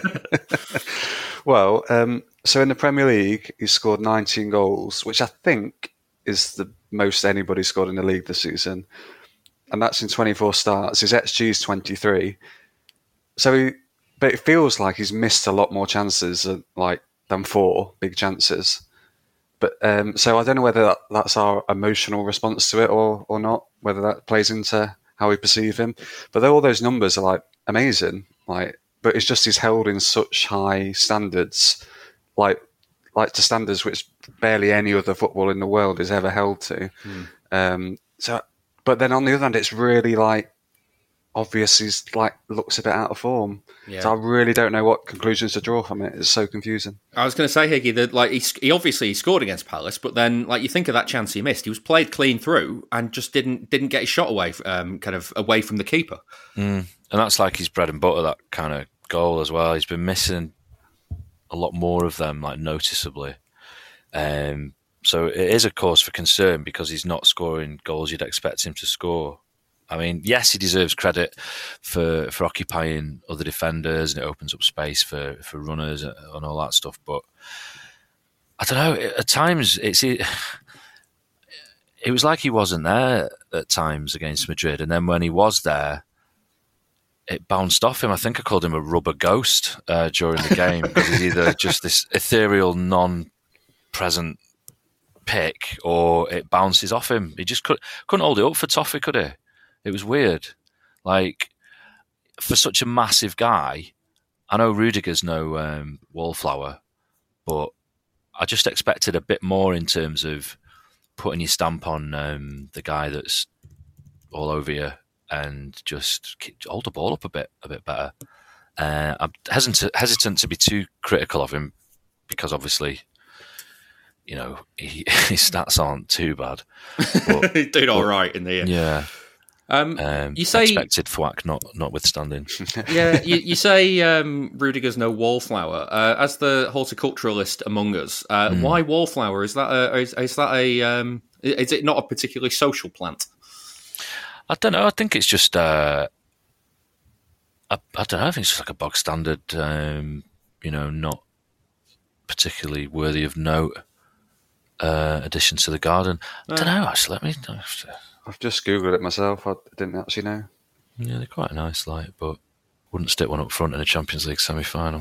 Well, um, so in the Premier League, he's scored nineteen goals, which I think is the most anybody scored in the league this season. And that's in twenty-four starts. His X G is twenty-three. So, he, but it feels like he's missed a lot more chances, than, like than four big chances. But um, so I don't know whether that, that's our emotional response to it or or not. Whether that plays into how we perceive him. But all those numbers are like amazing. Like, but it's just he's held in such high standards, like like to standards which barely any other football in the world is ever held to. Mm. Um, so. But then on the other hand, it's really like obvious he's like looks a bit out of form. Yeah. So I really don't know what conclusions to draw from it. It's so confusing. I was going to say, Higgy, that like he, he obviously he scored against Palace, but then like you think of that chance he missed, he was played clean through and just didn't didn't get his shot away, um, kind of away from the keeper. Mm. And that's like his bread and butter, that kind of goal as well. He's been missing a lot more of them, like noticeably. Um, So it is a cause for concern because he's not scoring goals you'd expect him to score. I mean, yes, he deserves credit for, for occupying other defenders and it opens up space for, for runners and all that stuff. But I don't know, at times it's it, it was like he wasn't there at times against Madrid. And then when he was there, it bounced off him. I think I called him a rubber ghost uh, during the game because he's either just this ethereal, non-present pick or it bounces off him. He just could, couldn't hold it up for Toffee, could he? It was weird. Like, for such a massive guy, I know Rudiger's no um, wallflower, but I just expected a bit more in terms of putting your stamp on um, the guy that's all over you and just hold the ball up a bit, a bit better. Uh, I'm hesitant, hesitant to be too critical of him because obviously, you know, he, his stats aren't too bad. But, He's doing all right in the end. Yeah. Um, um, you say expected thwack, not notwithstanding. Yeah, you, you say um, Rudiger's no wallflower. Uh, as the horticulturalist among us, uh, mm. why wallflower? Is that a, is, is that a um, is it not a particularly social plant? I don't know. I think it's just. Uh, I, I don't know. I think it's just like a bog standard, um, you know, not particularly worthy of note uh, addition to the garden. I don't know. Actually, let me. I've just googled it myself. I didn't actually know. Yeah, they're quite nice, like, but wouldn't stick one up front in a Champions League semi-final.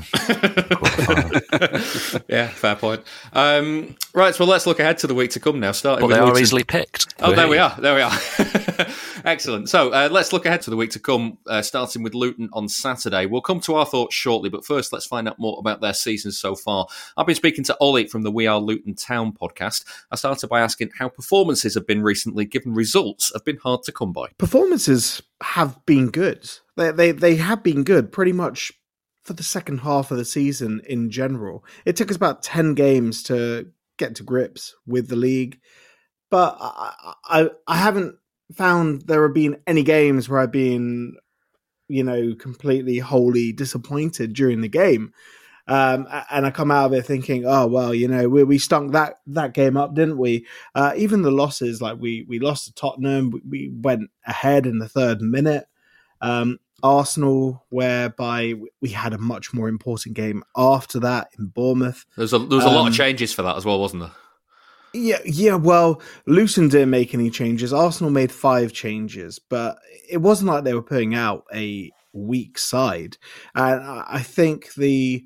Yeah, fair point. Um, right, well, let's look ahead to the week to come now. Starting but with they are Luton. easily picked. Oh, there we are. There we are. Excellent. So uh, let's look ahead to the week to come, uh, starting with Luton on Saturday. We'll come to our thoughts shortly, but first let's find out more about their season so far. I've been speaking to Ollie from the We Are Luton Town podcast. I started by asking how performances have been recently, given results have been hard to come by. Performances have been good. They, they, they have been good pretty much for the second half of the season in general. It took us about ten games to get to grips with the league, but I, I, I haven't found there have been any games where I've been, you know, completely wholly disappointed during the game. Um, and I come out of it thinking, oh, well, you know, we, we stunk that, that game up, didn't we? Uh, even the losses, like we, we lost to Tottenham, we, we went ahead in the third minute. Um, Arsenal, whereby we had a much more important game after that in Bournemouth. There was a, there was a um, lot of changes for that as well, wasn't there? Yeah, yeah. Well, Luton didn't make any changes. Arsenal made five changes, but it wasn't like they were putting out a weak side. And I think the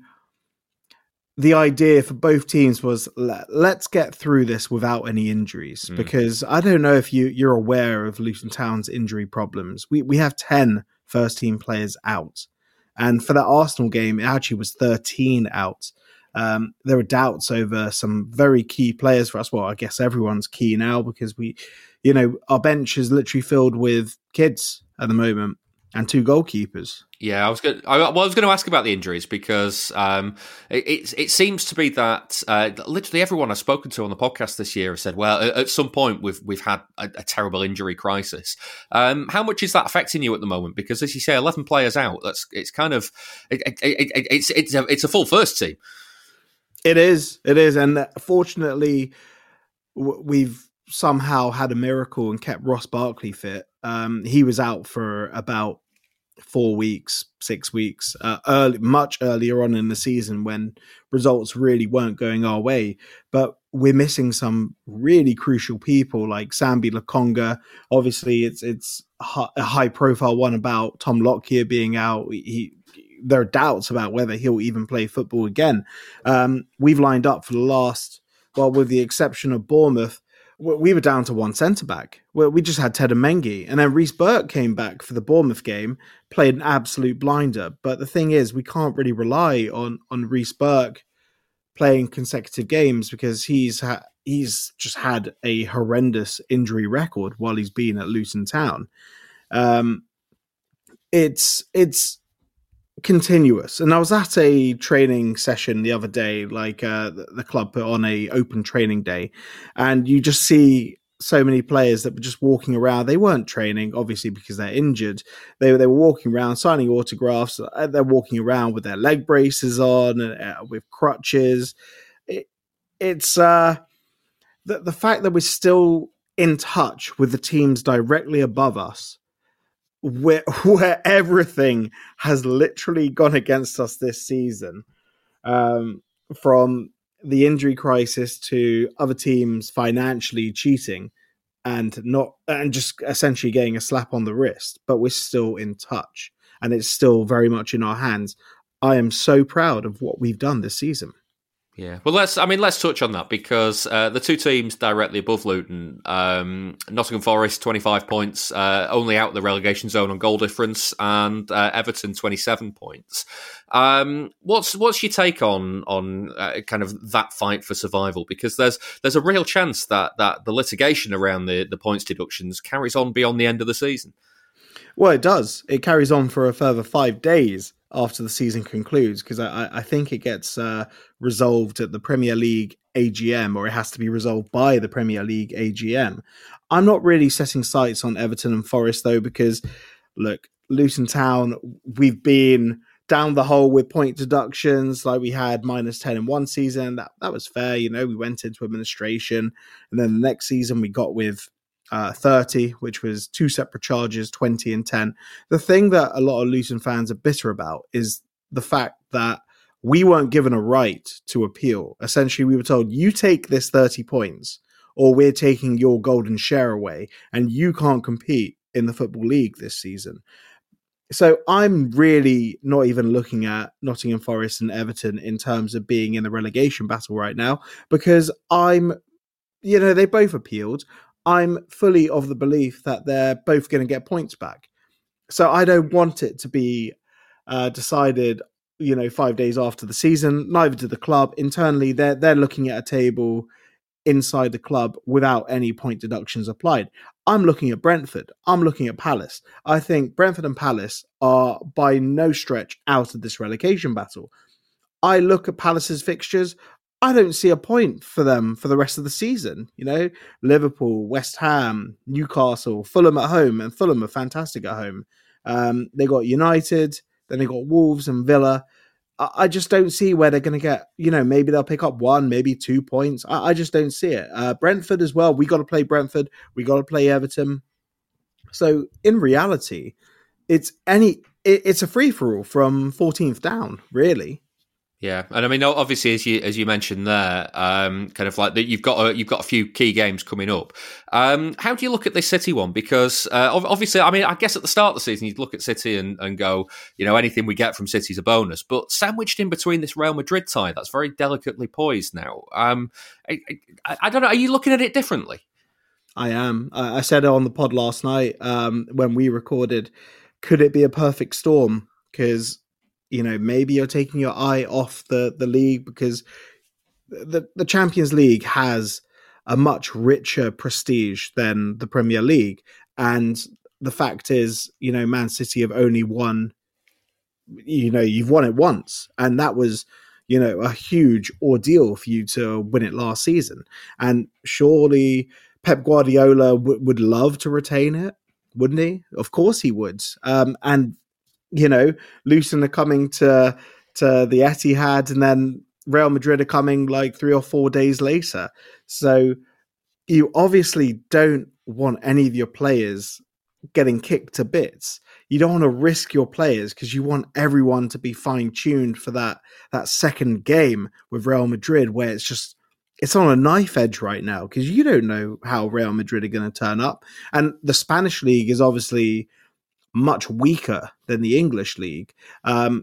the idea for both teams was let, let's get through this without any injuries, mm. because I don't know if you you're aware of Luton Town's injury problems. We we have ten first team players out, and for that Arsenal game, it actually was thirteen out. Um, there were doubts over some very key players for us. Well, I guess everyone's key now because we, you know, our bench is literally filled with kids at the moment and two goalkeepers. Yeah, I was going. I, well, I was going to ask about the injuries because um, it, it it seems to be that uh, literally everyone I've spoken to on the podcast this year has said, "Well, at, at some point we've we've had a, a terrible injury crisis." Um, how much is that affecting you at the moment? Because, as you say, eleven players out. That's it's kind of it, it, it, it's it's a, it's a full first team. It is, it is, and fortunately, we've somehow had a miracle and kept Ross Barkley fit. Um, he was out for about four weeks, six weeks, uh, early, much earlier on in the season when results really weren't going our way. But we're missing some really crucial people like Sambi Lokonga. Obviously, it's it's a high profile one about Tom Lockyer being out. He there are doubts about whether he'll even play football again. Um, we've lined up for the last, well, with the exception of Bournemouth, we were down to one centre-back. We just had Ted Mengi. And then Reece Burke came back for the Bournemouth game, played an absolute blinder. But the thing is, we can't really rely on, on Reece Burke playing consecutive games because he's ha- he's just had a horrendous injury record while he's been at Luton Town. Um, it's it's... continuous. And I was at a training session the other day, like uh, the, the club put on a open training day, and you just see so many players that were just walking around. They weren't training, obviously, because they're injured. They, they were walking around, signing autographs. They're walking around with their leg braces on, uh, with crutches. It, it's uh, the, the fact that we're still in touch with the teams directly above us, Where, where everything has literally gone against us this season, um, from the injury crisis to other teams financially cheating and not and just essentially getting a slap on the wrist, but we're still in touch and it's still very much in our hands. I am so proud of what we've done this season. Yeah, well, let's. I mean, let's touch on that because uh, the two teams directly above Luton, um, Nottingham Forest, twenty-five points, uh, only out of the relegation zone on goal difference, and uh, Everton, twenty-seven points. Um, what's what's your take on on uh, kind of that fight for survival? Because there's there's a real chance that that the litigation around the the points deductions carries on beyond the end of the season. Well, it does. It carries on for a further five days after the season concludes, because I, I think it gets uh, resolved at the Premier League A G M, or it has to be resolved by the Premier League A G M. I'm not really setting sights on Everton and Forest, though, because, look, Luton Town, we've been down the hole with point deductions, like we had minus ten in one season. That that was fair, you know, we went into administration, and then the next season we got with uh, thirty, which was two separate charges, twenty and ten. The thing that a lot of Luton fans are bitter about is the fact that we weren't given a right to appeal. Essentially, we were told, you take this thirty points, or we're taking your golden share away, and you can't compete in the Football League this season. So I'm really not even looking at Nottingham Forest and Everton in terms of being in the relegation battle right now, because I'm, you know, they both appealed. I'm fully of the belief that they're both going to get points back. So I don't want it to be uh, decided, you know, five days after the season. Neither do the club. Internally, they're, they're looking at a table inside the club without any point deductions applied. I'm looking at Brentford. I'm looking at Palace. I think Brentford and Palace are by no stretch out of this relegation battle. I look at Palace's fixtures. I don't see a point for them for the rest of the season. You know, Liverpool, West Ham, Newcastle, Fulham at home, and Fulham are fantastic at home. Um, they got United, then they got Wolves and Villa. I just don't see where they're going to get, you know, maybe they'll pick up one, maybe two points. I, I just don't see it. Uh, Brentford as well. We got to play Brentford. We got to play Everton. So in reality, it's any, it, it's a free for all from fourteenth down, really. Yeah, and I mean, obviously, as you as you mentioned there, um, kind of like that, you've got a, you've got a few key games coming up. Um, how do you look at this City one? Because uh, obviously, I mean, I guess at the start of the season, you'd look at City and, and go, you know, anything we get from City's a bonus. But sandwiched in between this Real Madrid tie, that's very delicately poised now. Um, I, I, I don't know. Are you looking at it differently? I am. I said it on the pod last night um, when we recorded. Could it be a perfect storm? Because, you know, maybe you're taking your eye off the, the league because the, the Champions League has a much richer prestige than the Premier League. And the fact is, you know, Man City have only won, you know, you've won it once. And that was, you know, a huge ordeal for you to win it last season. And surely Pep Guardiola w- would love to retain it, wouldn't he? Of course he would. Um, and you know, Luton are coming to to the Etihad, and then Real Madrid are coming like three or four days later. So you obviously don't want any of your players getting kicked to bits. You don't want to risk your players because you want everyone to be fine-tuned for that that second game with Real Madrid, where it's just it's on a knife edge right now because you don't know how Real Madrid are going to turn up. And the Spanish league is obviously much weaker than the English league. Um,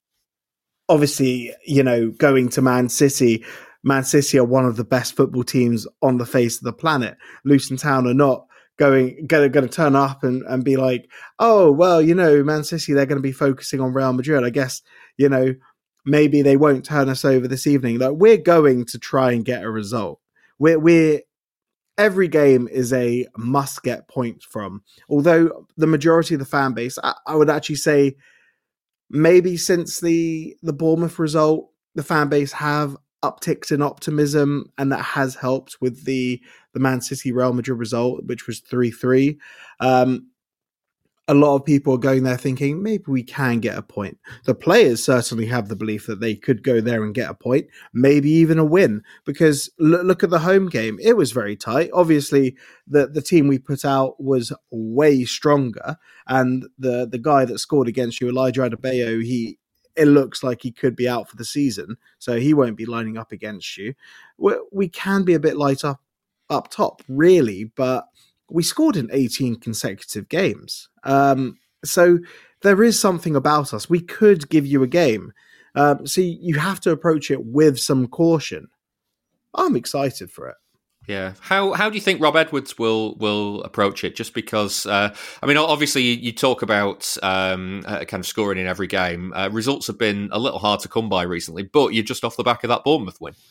obviously, you know, going to Man City, Man City are one of the best football teams on the face of the planet. Luton Town are not going, going, going to turn up and, and be like, oh, well, you know, Man City, they're going to be focusing on Real Madrid. I guess, you know, maybe they won't turn us over this evening. Like, we're going to try and get a result. We're, we're, Every game is a must get point from. Although the majority of the fan base, I, I would actually say maybe since the, the Bournemouth result, the fan base have upticked in optimism, and that has helped with the, the Man City Real Madrid result, which was three three. Um, a lot of people are going there thinking maybe we can get a point. The players certainly have the belief that they could go there and get a point, maybe even a win, because l- look at the home game. It was very tight. Obviously, the, the team we put out was way stronger, and the, the guy that scored against you, Elijah Adebayo, he it looks like he could be out for the season, so he won't be lining up against you. We, we can be a bit light up, up top, really, but we scored in eighteen consecutive games. Um, so there is something about us. We could give you a game. Um, so you have to approach it with some caution. I'm excited for it. Yeah. How how do you think Rob Edwards will will approach it? Just because, uh, I mean, obviously you, you talk about um, uh, kind of scoring in every game. Uh, results have been a little hard to come by recently, but you're just off the back of that Bournemouth win.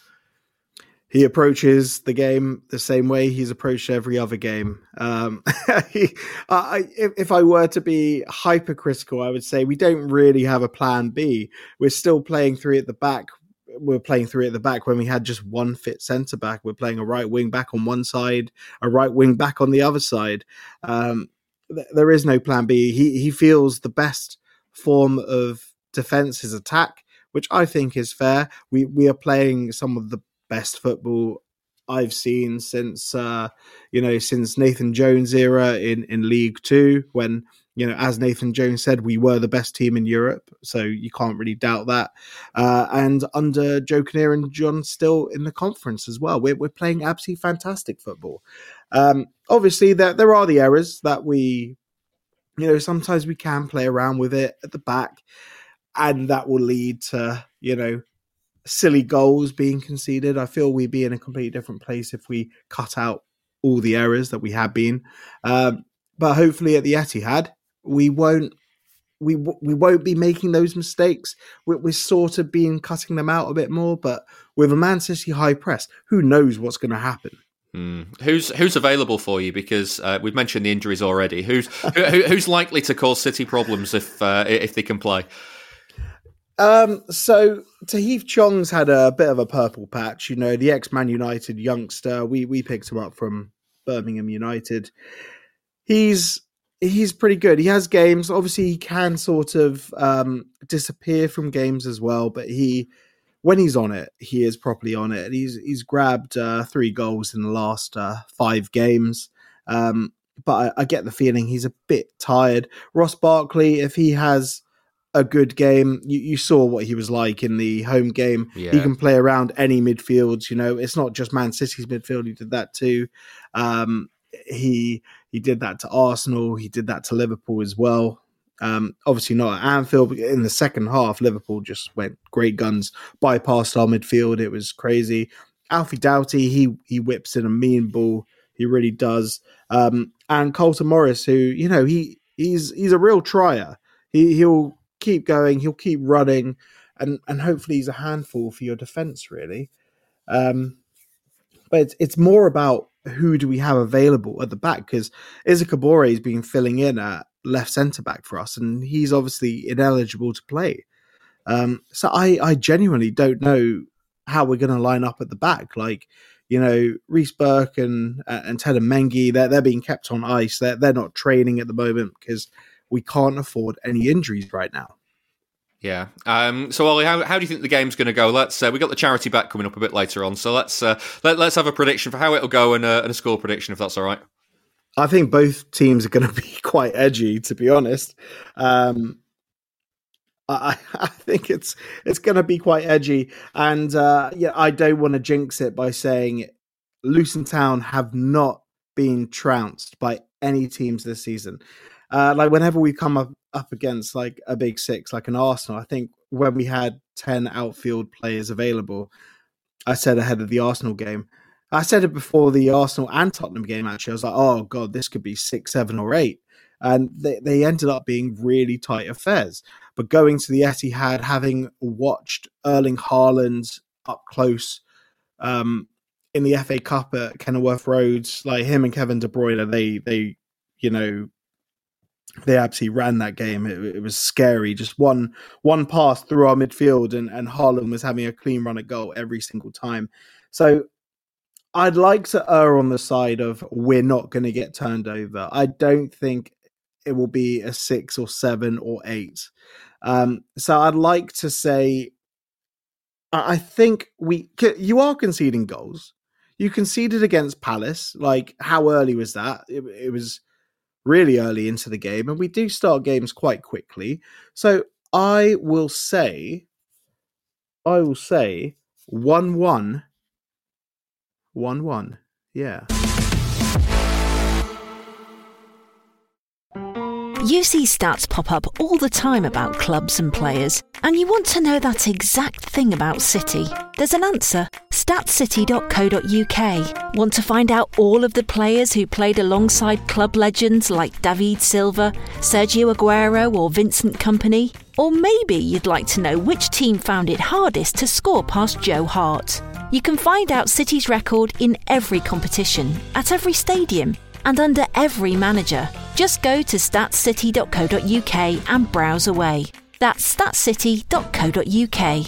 He approaches the game the same way he's approached every other game. Um, he, I, if, if I were to be hypercritical, I would say we don't really have a plan B. We're still playing three at the back. We're playing three at the back when we had just one fit centre back. We're playing a right wing back on one side, a right wing back on the other side. Um, th- there is no plan B. He he feels the best form of defence is attack, which I think is fair. We we are playing some of the best football I've seen since uh, you know since Nathan Jones' era in, in League Two, when, you know, as Nathan Jones said, we were the best team in Europe, so you can't really doubt that. Uh, and under Joe Kinnear and John Still in the conference as well, we're we're playing absolutely fantastic football. Um, obviously, there there are the errors that we, you know, sometimes we can play around with it at the back, and that will lead to, you know, silly goals being conceded. I feel we'd be in a completely different place if we cut out all the errors that we have been. Um, but hopefully at the Etihad, we won't we we won't be making those mistakes. We're, we're sort of been cutting them out a bit more. But with a Man City high press, who knows what's going to happen? Mm. Who's who's available for you? Because uh, we've mentioned the injuries already. Who's who, who's likely to cause City problems if uh, if they can play? Um, so Tahith Chong's had a bit of a purple patch, you know, the ex-Man United youngster. We we picked him up from Birmingham United. He's he's pretty good. He has games. Obviously, he can sort of um, disappear from games as well, but he, when he's on it, he is properly on it. He's he's grabbed uh, three goals in the last uh, five games. Um, but I, I get the feeling he's a bit tired. Ross Barkley, if he has a good game, you, you saw what he was like in the home game. Yeah. He can play around any midfields. You know, it's not just Man City's midfield. He did that too. Um, he he did that to Arsenal. He did that to Liverpool as well. Um, obviously not at Anfield, but in the second half, Liverpool just went great guns, bypassed our midfield. It was crazy. Alfie Doughty, he he whips in a mean ball. He really does. Um, and Colton Morris, who, you know, he he's he's a real trier. He he'll keep going, he'll keep running, and and hopefully he's a handful for your defense, really. Um, but it's, it's more about who do we have available at the back, because Isaac Kabore has been filling in at left centre back for us, and he's obviously ineligible to play. Um, so I, I genuinely don't know how we're going to line up at the back. Like, you know, Reece Burke and uh, and Ted and Mengi, they're they're being kept on ice. They're they're not training at the moment because we can't afford any injuries right now. Yeah. Um, so, Ollie, how, how do you think the game's going to go? Let's uh, we got the charity back coming up a bit later on, so let's uh, let, let's have a prediction for how it'll go and, uh, and a score prediction, if that's all right. I think both teams are going to be quite edgy, to be honest. Um, I, I think it's it's going to be quite edgy, and uh, yeah, I don't want to jinx it by saying Luton Town have not been trounced by any teams this season. Uh, like whenever we come up, up against like a big six, like an Arsenal, I think when we had ten outfield players available, I said ahead of the Arsenal game, I said it before the Arsenal and Tottenham game, actually, I was like, oh God, this could be six, seven or eight. And they, they ended up being really tight affairs. But going to the Etihad, having watched Erling Haaland up close um, in the F A Cup at Kenilworth Road, like him and Kevin De Bruyne, they, they you know, they absolutely ran that game. It, it was scary. Just one one pass through our midfield, and, and Haaland was having a clean run at goal every single time. So I'd like to err on the side of we're not going to get turned over. I don't think it will be a six or seven or eight. Um, so I'd like to say, I think we you are conceding goals. You conceded against Palace. Like, how early was that? It, it was really early into the game, and we do start games quite quickly. So I will say, I will say one one. one one. Yeah. You see stats pop up all the time about clubs and players, and you want to know that exact thing about City. There's an answer. stat city dot co dot uk. Want to find out all of the players who played alongside club legends like David Silva, Sergio Aguero or Vincent Kompany? Or maybe you'd like to know which team found it hardest to score past Joe Hart. You can find out City's record in every competition, at every stadium, and under every manager. Just go to stat city dot co dot uk and browse away. That's stat city dot co dot uk.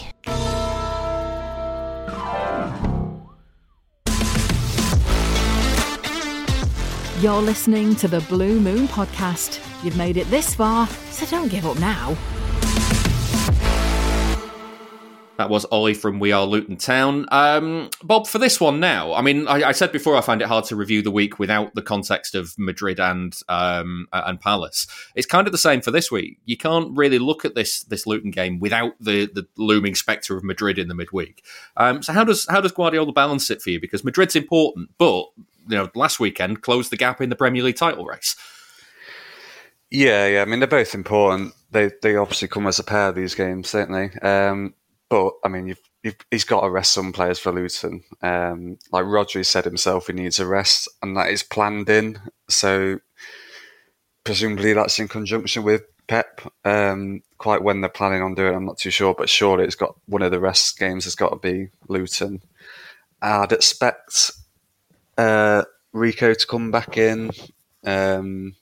You're listening to the Blue Moon Podcast. You've made it this far, so don't give up now. That was Ollie from We Are Luton Town. Um, Bob, for this one now, I mean, I, I said before I find it hard to review the week without the context of Madrid and um, and Palace. It's kind of the same for this week. You can't really look at this this Luton game without the, the looming spectre of Madrid in the midweek. Um, so how does how does Guardiola balance it for you? Because Madrid's important, but you know, last weekend closed the gap in the Premier League title race. Yeah, yeah. I mean, they're both important. They they obviously come as a pair, these games, don't they? Um, But, I mean, you've, you've, he's got to rest some players for Luton. Um, like Rodri said himself, he needs a rest, and that is planned in. So, presumably that's in conjunction with Pep. Um, quite when they're planning on doing it, I'm not too sure, but surely it's got one of the rest games has got to be Luton. I'd expect uh, Rico to come back in. Um,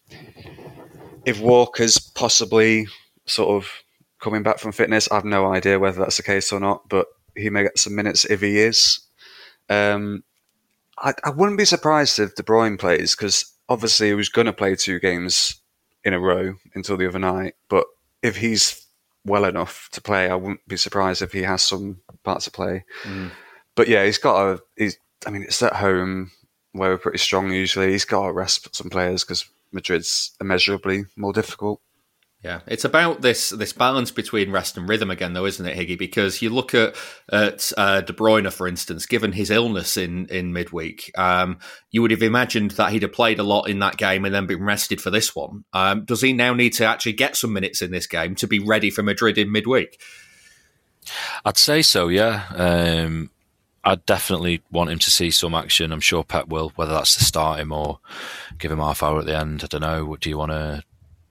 if Walker's possibly sort of coming back from fitness, I've no idea whether that's the case or not, but he may get some minutes if he is. Um, I, I wouldn't be surprised if De Bruyne plays, because obviously he was going to play two games in a row until the other night, but if he's well enough to play, I wouldn't be surprised if he has some part to play. Mm. But yeah, he's got to, he's, I mean, it's at home where we're pretty strong usually. He's got to rest some players because Madrid's immeasurably more difficult. Yeah, it's about this this balance between rest and rhythm again, though, isn't it, Higgy? Because you look at at uh, De Bruyne, for instance, given his illness in in midweek, um, you would have imagined that he'd have played a lot in that game and then been rested for this one. Um, does he now need to actually get some minutes in this game to be ready for Madrid in midweek? I'd say so, yeah. Um, I'd definitely want him to see some action. I'm sure Pep will, whether that's to start him or give him half hour at the end. I don't know. What do you want to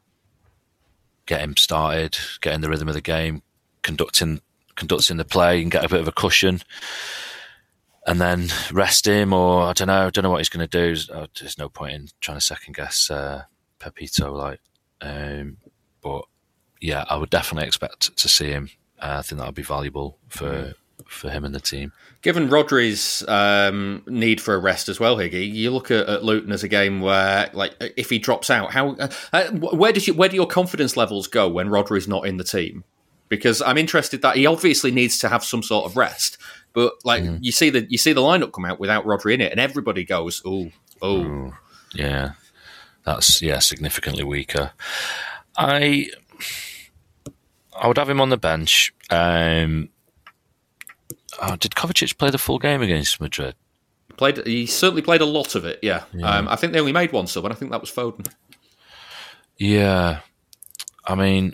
get him started, get in the rhythm of the game, conducting conducting the play and get a bit of a cushion, and then rest him, or I don't know, I don't know what he's going to do. There's no point in trying to second guess uh, Pepito, like, um, but yeah, I would definitely expect to see him. Uh, I think that would be valuable for for him and the team. Given Rodri's um, need for a rest as well, Higgy, you look at, at Luton as a game where, like, if he drops out, how uh, where does you, where do your confidence levels go when Rodri's not in the team? Because I'm interested that he obviously needs to have some sort of rest, but like mm. you see the you see the lineup come out without Rodri in it, and everybody goes, oh, oh, yeah, that's yeah significantly weaker. I I would have him on the bench. Um, Oh, did Kovacic play the full game against Madrid? Played. He certainly played a lot of it, yeah. yeah. Um, I think they only made one sub, and I think that was Foden. Yeah. I mean,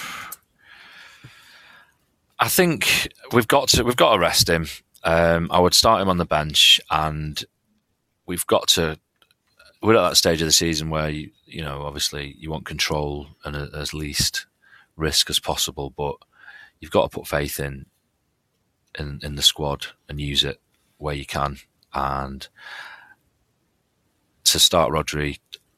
I think we've got to we've got to rest him. Um, I would start him on the bench, and we've got to... We're at that stage of the season where, you, you know, obviously you want control and a, as least risk as possible, but you've got to put faith in In, in the squad and use it where you can. And to start Rodri,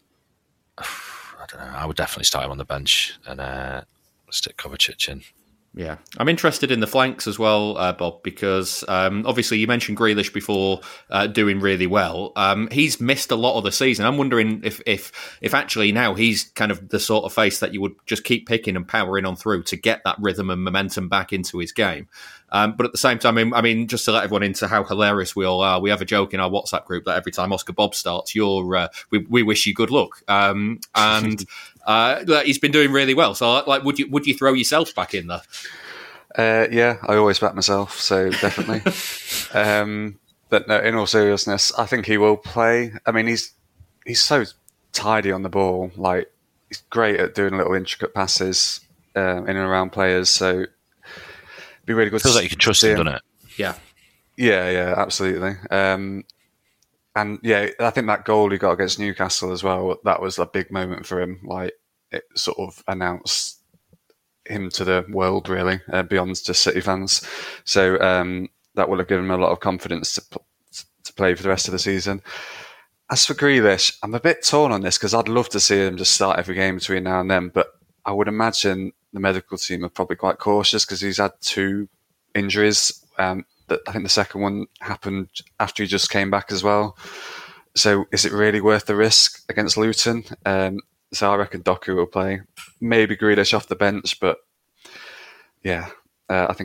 I don't know, I would definitely start him on the bench and uh, stick Kovacic in. Yeah, I'm interested in the flanks as well, uh, Bob, because um, obviously you mentioned Grealish before uh, doing really well. Um, he's missed a lot of the season. I'm wondering if, if if actually now he's kind of the sort of face that you would just keep picking and powering on through to get that rhythm and momentum back into his game. Um, but at the same time, I mean, just to let everyone into how hilarious we all are, we have a joke in our WhatsApp group that every time Oscar Bob starts, you're, uh, we, we wish you good luck. Um, and uh, he's been doing really well. So, like, would you would you throw yourself back in there? Uh, yeah, I always back myself, so definitely. um, but no, in all seriousness, I think he will play. I mean, he's he's so tidy on the ball. Like, he's great at doing little intricate passes uh, in and around players. So. Be really good. Feels like you can trust him, doesn't it? Yeah, yeah, yeah, absolutely. Um, and yeah, I think that goal he got against Newcastle as well, that was a big moment for him. Like, it sort of announced him to the world, really, uh, beyond just City fans. So um, that will have given him a lot of confidence to to play for the rest of the season. As for Grealish, I'm a bit torn on this because I'd love to see him just start every game between now and then, but I would imagine the medical team are probably quite cautious because he's had two injuries. Um, but I think the second one happened after he just came back as well. So is it really worth the risk against Luton? Um, so I reckon Doku will play. Maybe Grealish off the bench, but yeah, uh, I think it's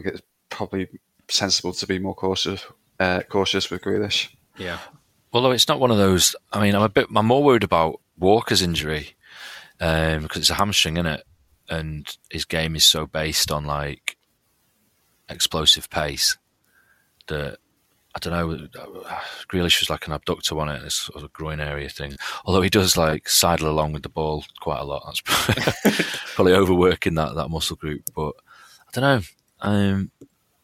probably sensible to be more cautious uh, cautious with Grealish. Yeah. Although it's not one of those. I mean, I'm a bit. I'm more worried about Walker's injury um, because it's a hamstring, isn't it? And his game is so based on like explosive pace that I don't know. Grealish was like an abductor on it, this sort of groin area thing. Although he does like sidle along with the ball quite a lot. That's probably, probably overworking that that muscle group. But I don't know. Um,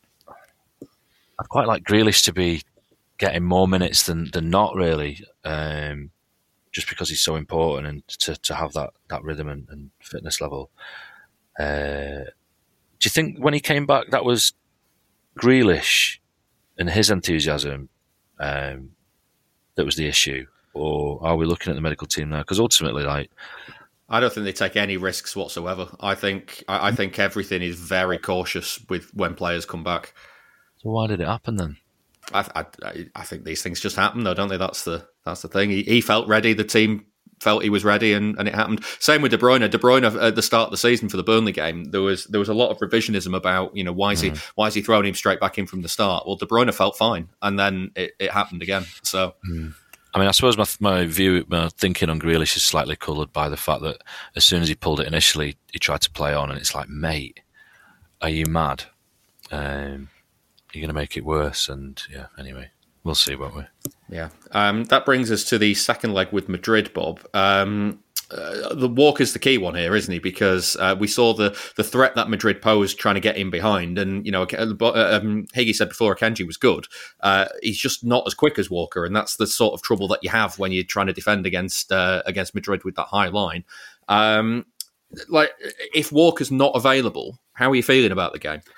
I'd quite like Grealish to be getting more minutes than, than not, really, um, just because he's so important and to, to have that, that rhythm and, and fitness level. Uh, do you think when he came back that was Grealish and his enthusiasm um, that was the issue? Or are we looking at the medical team now? Because ultimately, like... I don't think they take any risks whatsoever. I think I, I think everything is very cautious with when players come back. So why did it happen then? I, I, I think these things just happen, though, don't they? That's the that's the thing. He, he felt ready. The team felt he was ready, and, and it happened. Same with De Bruyne. De Bruyne at the start of the season for the Burnley game, there was there was a lot of revisionism about, you know, why is mm. he why is he throwing him straight back in from the start? Well, De Bruyne felt fine, and then it, it happened again. So, mm. I mean, I suppose my my view, my thinking on Grealish is slightly coloured by the fact that as soon as he pulled it initially, he tried to play on, and it's like, mate, are you mad? Um, you're going to make it worse, and yeah. Anyway. We'll see, won't we? Yeah. Um, that brings us to the second leg with Madrid, Bob. Um, uh, the Walker's the key one here, isn't he? Because uh, we saw the the threat that Madrid posed trying to get in behind. And, you know, um, Higgy said before Akanji was good. Uh, he's just not as quick as Walker. And that's the sort of trouble that you have when you're trying to defend against uh, against Madrid with that high line. Um, like, if Walker's not available, how are you feeling about the game?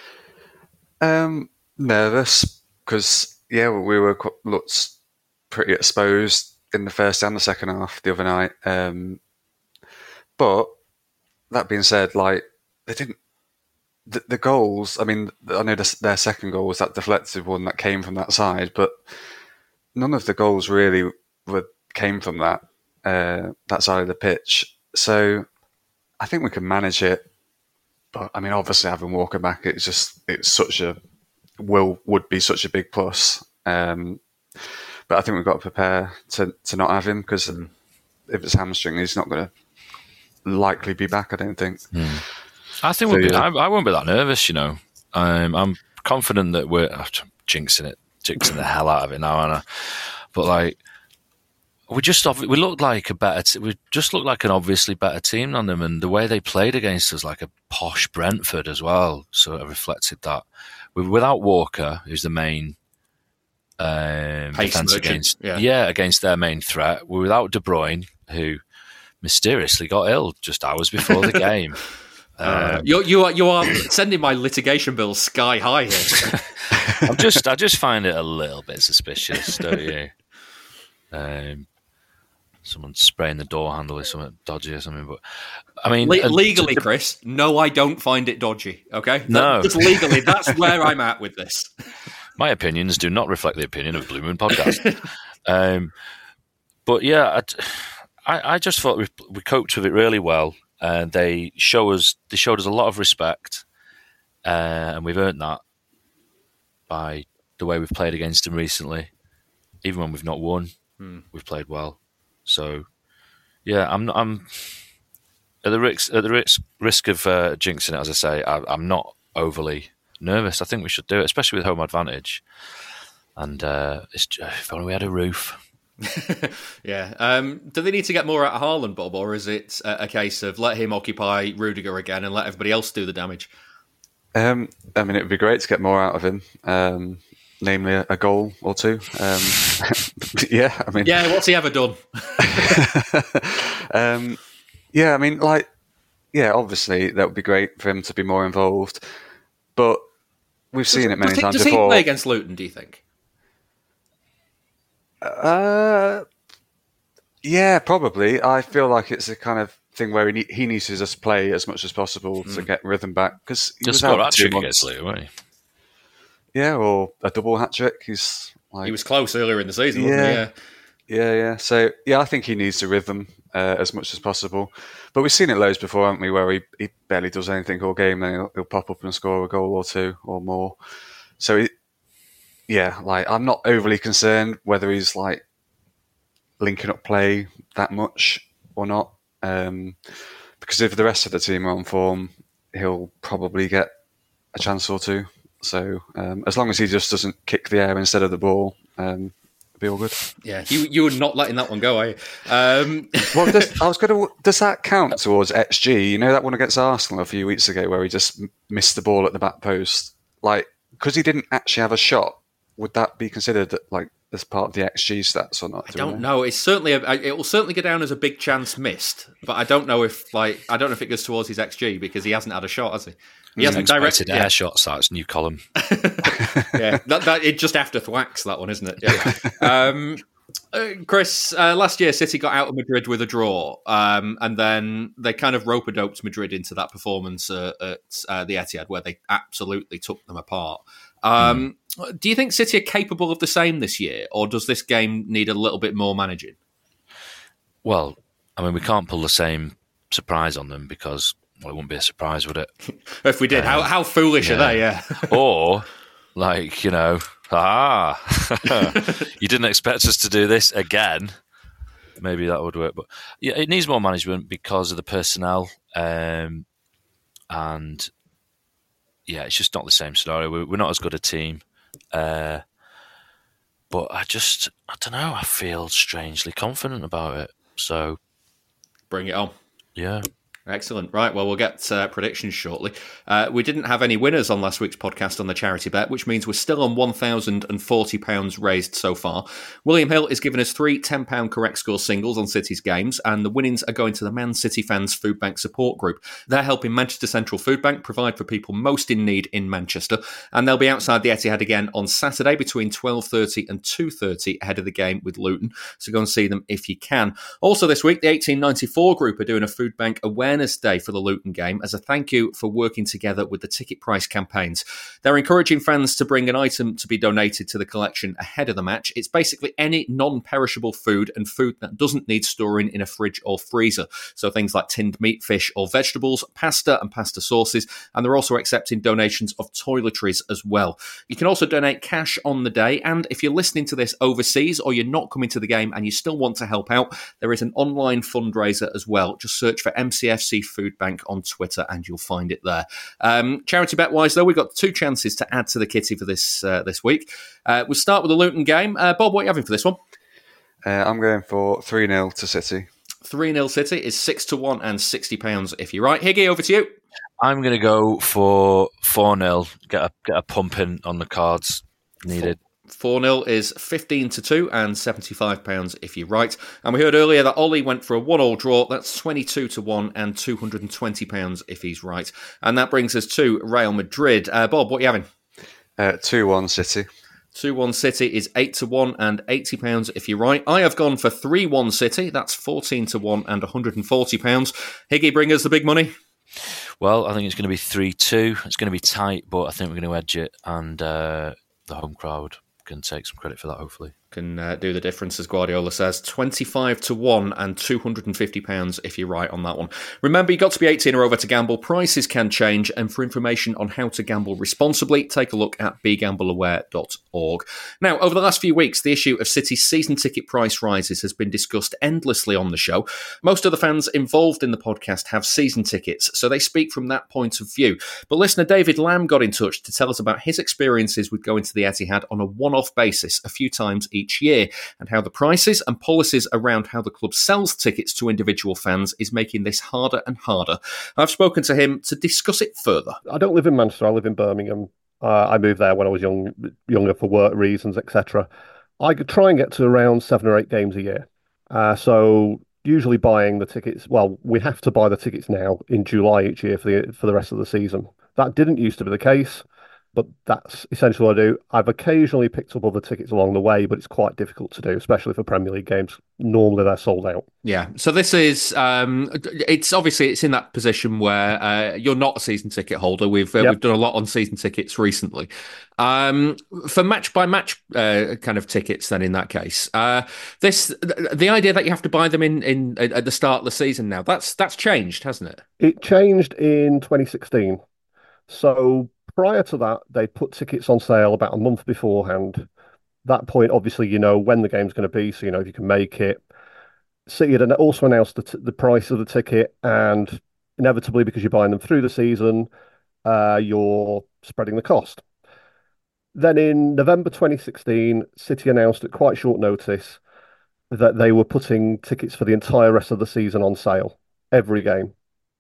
Um, nervous, because... Yeah, we were looked pretty exposed in the first and the second half the other night. Um, but that being said, like they didn't the, the goals. I mean, I know the, their second goal was that deflected one that came from that side, but none of the goals really were came from that uh, that side of the pitch. So I think we can manage it. But I mean, obviously having Walker back, it's just it's such a will would be such a big plus. Um, but I think we've got to prepare to, to not have him, because mm. if it's hamstring, he's not going to likely be back, I don't think. Mm. I think so, we'll be, yeah. I, I won't be that nervous, you know. Um, I'm confident that we're oh, jinxing it, jinxing the hell out of it now, Anna. But like, we just we looked like a better. T- we just looked like an obviously better team than them, and the way they played against us, like a posh Brentford as well, sort of reflected that. Without Walker, who's the main um, defense against, yeah. yeah, against their main threat, we're without De Bruyne, who mysteriously got ill just hours before the game. Uh, um, you you are you are sending my litigation bills sky high here. I'm just I just find it a little bit suspicious, don't you? Um, someone spraying the door handle with something dodgy or something, but I mean, Le- uh, legally, to, Chris, no, I don't find it dodgy. Okay, no, just legally, that's where I'm at with this. My opinions do not reflect the opinion of Blue Moon Podcast. um, but yeah, I, I just thought we, we coped with it really well, and they show us they showed us a lot of respect, uh, and we've earned that by the way we've played against them recently. Even when we've not won, hmm. we've played well. So, yeah, I'm not, I'm at the risk at the risk risk of uh, jinxing it. As I say, I, I'm not overly nervous. I think we should do it, especially with home advantage. And uh, it's just, if only we had a roof. yeah. Um, do they need to get more out of Haaland, Bob, or is it a, a case of let him occupy Rudiger again and let everybody else do the damage? Um, I mean, it would be great to get more out of him. Um, namely, a, a goal or two. Um, yeah, I mean, yeah. What's he ever done? um, yeah, I mean, like, yeah. Obviously, that would be great for him to be more involved. But we've seen does, it many does times he, does before. Does he play against Luton, do you think? Uh, yeah, probably. I feel like it's a kind of thing where he, need, he needs to just play as much as possible mm. to get rhythm back. Because he just was got out hat-trick two against Luton, wasn't he? Yeah, or a double hat-trick. He's like, he was close earlier in the season, yeah, wasn't he? Yeah. Yeah, yeah. So, yeah, I think he needs the rhythm. uh, as much as possible. But we've seen it loads before, haven't we, where he, he barely does anything all game, then he'll, he'll pop up and score a goal or two or more. So, he, yeah, like I'm not overly concerned whether he's like linking up play that much or not. Um, because if the rest of the team are on form, he'll probably get a chance or two. So um, as long as he just doesn't kick the air instead of the ball, um, it'll be all good. Yeah, you you were not letting that one go, are you? Um... well, does, I was going to. Does that count towards X G? You know that one against Arsenal a few weeks ago where he just missed the ball at the back post, like because he didn't actually have a shot. Would that be considered like as part of the X G stats or not? I do don't know. It's certainly a, it will certainly go down as a big chance missed, but I don't know if like I don't know if it goes towards his X G because he hasn't had a shot, has he? He hasn't directed air yeah. shots. That's new column. yeah, that, that it just after Thwacks that one, isn't it? Yeah. um, uh, Chris, uh, last year City got out of Madrid with a draw, um, and then they kind of rope-a-doped Madrid into that performance uh, at uh, the Etihad where they absolutely took them apart. Um, mm. Do you think City are capable of the same this year, or does this game need a little bit more managing? Well, I mean, we can't pull the same surprise on them because well, it wouldn't be a surprise, would it? If we did, um, how how foolish yeah. are they? Yeah. Or, like, you know, ah, you didn't expect us to do this again. Maybe that would work, but yeah, it needs more management because of the personnel, um, and yeah, it's just not the same scenario. We're, we're not as good a team, uh, but I just, I don't know. I feel strangely confident about it. So, bring it on. Yeah. Excellent. Right, well, we'll get uh, predictions shortly. Uh, we didn't have any winners on last week's podcast on the charity bet, which means we're still on one thousand forty pounds raised so far. William Hill is giving us three ten pounds correct score singles on City's games, and the winnings are going to the Man City Fans Food Bank Support Group. They're helping Manchester Central Food Bank provide for people most in need in Manchester, and they'll be outside the Etihad again on Saturday between twelve thirty and two thirty ahead of the game with Luton, so go and see them if you can. Also this week, the eighteen ninety-four Group are doing a Food Bank Awareness Day for the Luton game as a thank you for working together with the ticket price campaigns. They're encouraging fans to bring an item to be donated to the collection ahead of the match. It's basically any non-perishable food and food that doesn't need storing in a fridge or freezer. So things like tinned meat, fish or vegetables, pasta and pasta sauces, and they're also accepting donations of toiletries as well. You can also donate cash on the day, and if you're listening to this overseas or you're not coming to the game and you still want to help out, there is an online fundraiser as well. Just search for M C F C Food Bank on Twitter and you'll find it there. Um, charity bet wise though, we've got two chances to add to the kitty for this uh, this week. Uh, we'll start with the Luton game. Uh, Bob, what are you having for this one? Uh, I'm going for three nil to City. three nil City is six to one and sixty pounds if you're right. Higgy, over to you. I'm going to go for four nil. Get a, get a pump in on the cards needed. four nil is fifteen to two and seventy-five pounds if you're right. And we heard earlier that Ollie went for a one-all draw. That's twenty-two to one and two hundred twenty pounds if he's right. And that brings us to Real Madrid. Uh, Bob, what are you having? Uh, two one City. two one City is eight to one and eighty pounds if you're right. I have gone for three one City. That's fourteen to one and one hundred forty pounds. Higgy, bring us the big money. Well, I think it's going to be three two. It's going to be tight, but I think we're going to edge it. And uh, the home crowd can take some credit for that, hopefully. Can uh, do the difference, as Guardiola says. twenty-five to one and two hundred fifty pounds if you're right on that one. Remember, you've got to be eighteen or over to gamble. Prices can change, and for information on how to gamble responsibly, take a look at be gamble aware dot org. Now, over the last few weeks, the issue of City's season ticket price rises has been discussed endlessly on the show. Most of the fans involved in the podcast have season tickets, so they speak from that point of view. But listener David Lamb got in touch to tell us about his experiences with going to the Etihad on a one-off basis a few times each each year, and how the prices and policies around how the club sells tickets to individual fans is making this harder and harder. I've spoken to him to discuss it further. I don't live in Manchester, I live in Birmingham. Uh, I moved there when I was young, younger for work reasons, et cetera. I could try and get to around seven or eight games a year. Uh, so usually buying the tickets, well, we have to buy the tickets now in July each year for the for the rest of the season. That didn't used to be the case. But that's essentially what I do. I've occasionally picked up other tickets along the way, but it's quite difficult to do, especially for Premier League games. Normally they're sold out. Yeah. So this is um it's obviously it's in that position where uh, you're not a season ticket holder. We've uh, Yep. we've done a lot on season tickets recently. Um for match by match uh, kind of tickets then in that case. Uh this the idea that you have to buy them in in at the start of the season now. That's that's changed, hasn't it? It changed in twenty sixteen. So prior to that, they put tickets on sale about a month beforehand. That point, obviously, you know when the game's going to be, so you know if you can make it. City had also announced the, t- the price of the ticket, and inevitably, because you're buying them through the season, uh, you're spreading the cost. Then in November twenty sixteen, City announced at quite short notice that they were putting tickets for the entire rest of the season on sale, every game.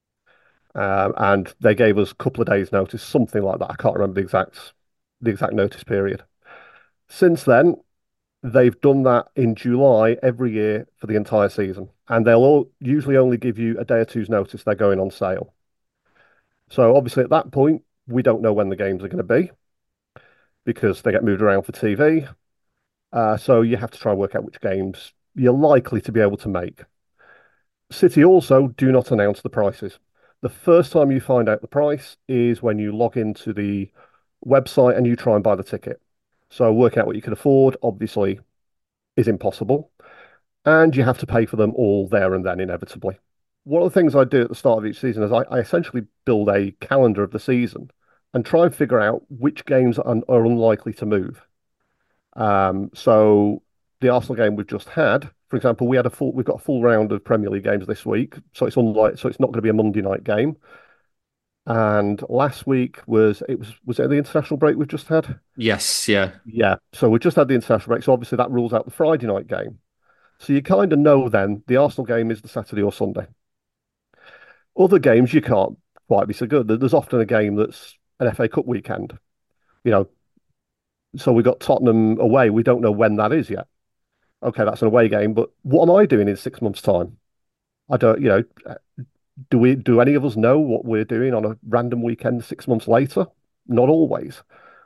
Um, and they gave us a couple of days' notice, something like that. I can't remember the exact the exact notice period. Since then, they've done that in July every year for the entire season, and they'll all usually only give you a day or two's notice they're going on sale. So obviously at that point, we don't know when the games are going to be because they get moved around for T V. Uh, so you have to try and work out which games you're likely to be able to make. City also do not announce the prices. The first time you find out the price is when you log into the website and you try and buy the ticket. So work out what you can afford, obviously, is impossible. And you have to pay for them all there and then, inevitably. One of the things I do at the start of each season is I, I essentially build a calendar of the season and try and figure out which games are, are unlikely to move. Um, so the Arsenal game we've just had, for example, we had a full we've got a full round of Premier League games this week, so it's unlike so it's not going to be a Monday night game. And last week was it was was it the international break we've just had? Yes, yeah. Yeah. So we just had the international break, so obviously that rules out the Friday night game. So you kind of know then the Arsenal game is the Saturday or Sunday. Other games you can't quite be so good. There's often a game that's an F A Cup weekend, you know. So we got Tottenham away. We don't know when that is yet. Okay, that's an away game, but what am I doing in six months' time? I don't, you know, do we do any of us know what we're doing on a random weekend six months later? Not always.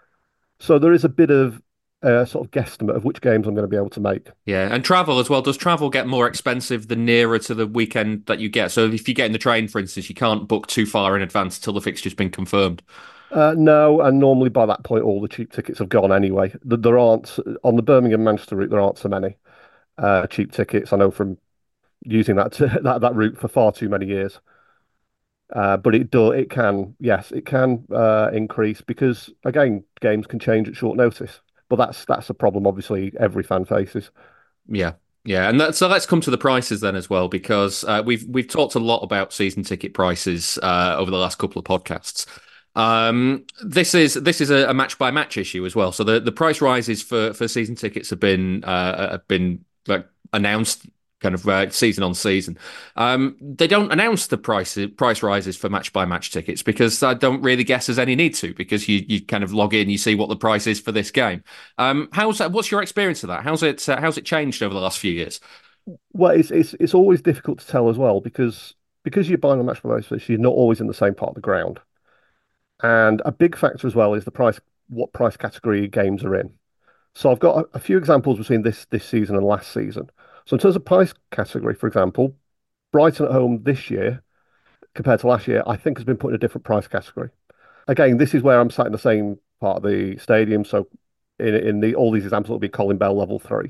So there is a bit of a sort of guesstimate of which games I'm going to be able to make. Yeah, and travel as well. Does travel get more expensive the nearer to the weekend that you get? So if you get in the train, for instance, you can't book too far in advance until the fixture's been confirmed. Uh, no, and normally by that point, all the cheap tickets have gone anyway. There aren't, on the Birmingham Manchester route, there aren't so many uh, cheap tickets. I know from using that that that route for far too many years. Uh, but it do it can yes it can uh, increase because again games can change at short notice. But that's that's a problem obviously every fan faces. Yeah. Yeah, and that, so let's come to the prices then as well, because uh, we've we've talked a lot about season ticket prices uh, over the last couple of podcasts. Um, this is this is a, a match by match issue as well. So the, the price rises for, for season tickets have been uh, have been like announced kind of uh, season on season. Um, they don't announce the price price rises for match by match tickets because I don't really guess there's any need to, because you you kind of log in, you see what the price is for this game. Um, how's that? What's your experience of that? How's it uh, how's it changed over the last few years? Well, it's it's it's always difficult to tell as well because because you're buying a match by match basis, you're not always in the same part of the ground. And a big factor as well is the price, what price category games are in. So I've got a, a few examples between this this season and last season. So in terms of price category, for example, Brighton at home this year compared to last year, I think has been put in a different price category. Again, this is where I'm sat in the same part of the stadium. So in in the all these examples, it'll be Colin Bell level three.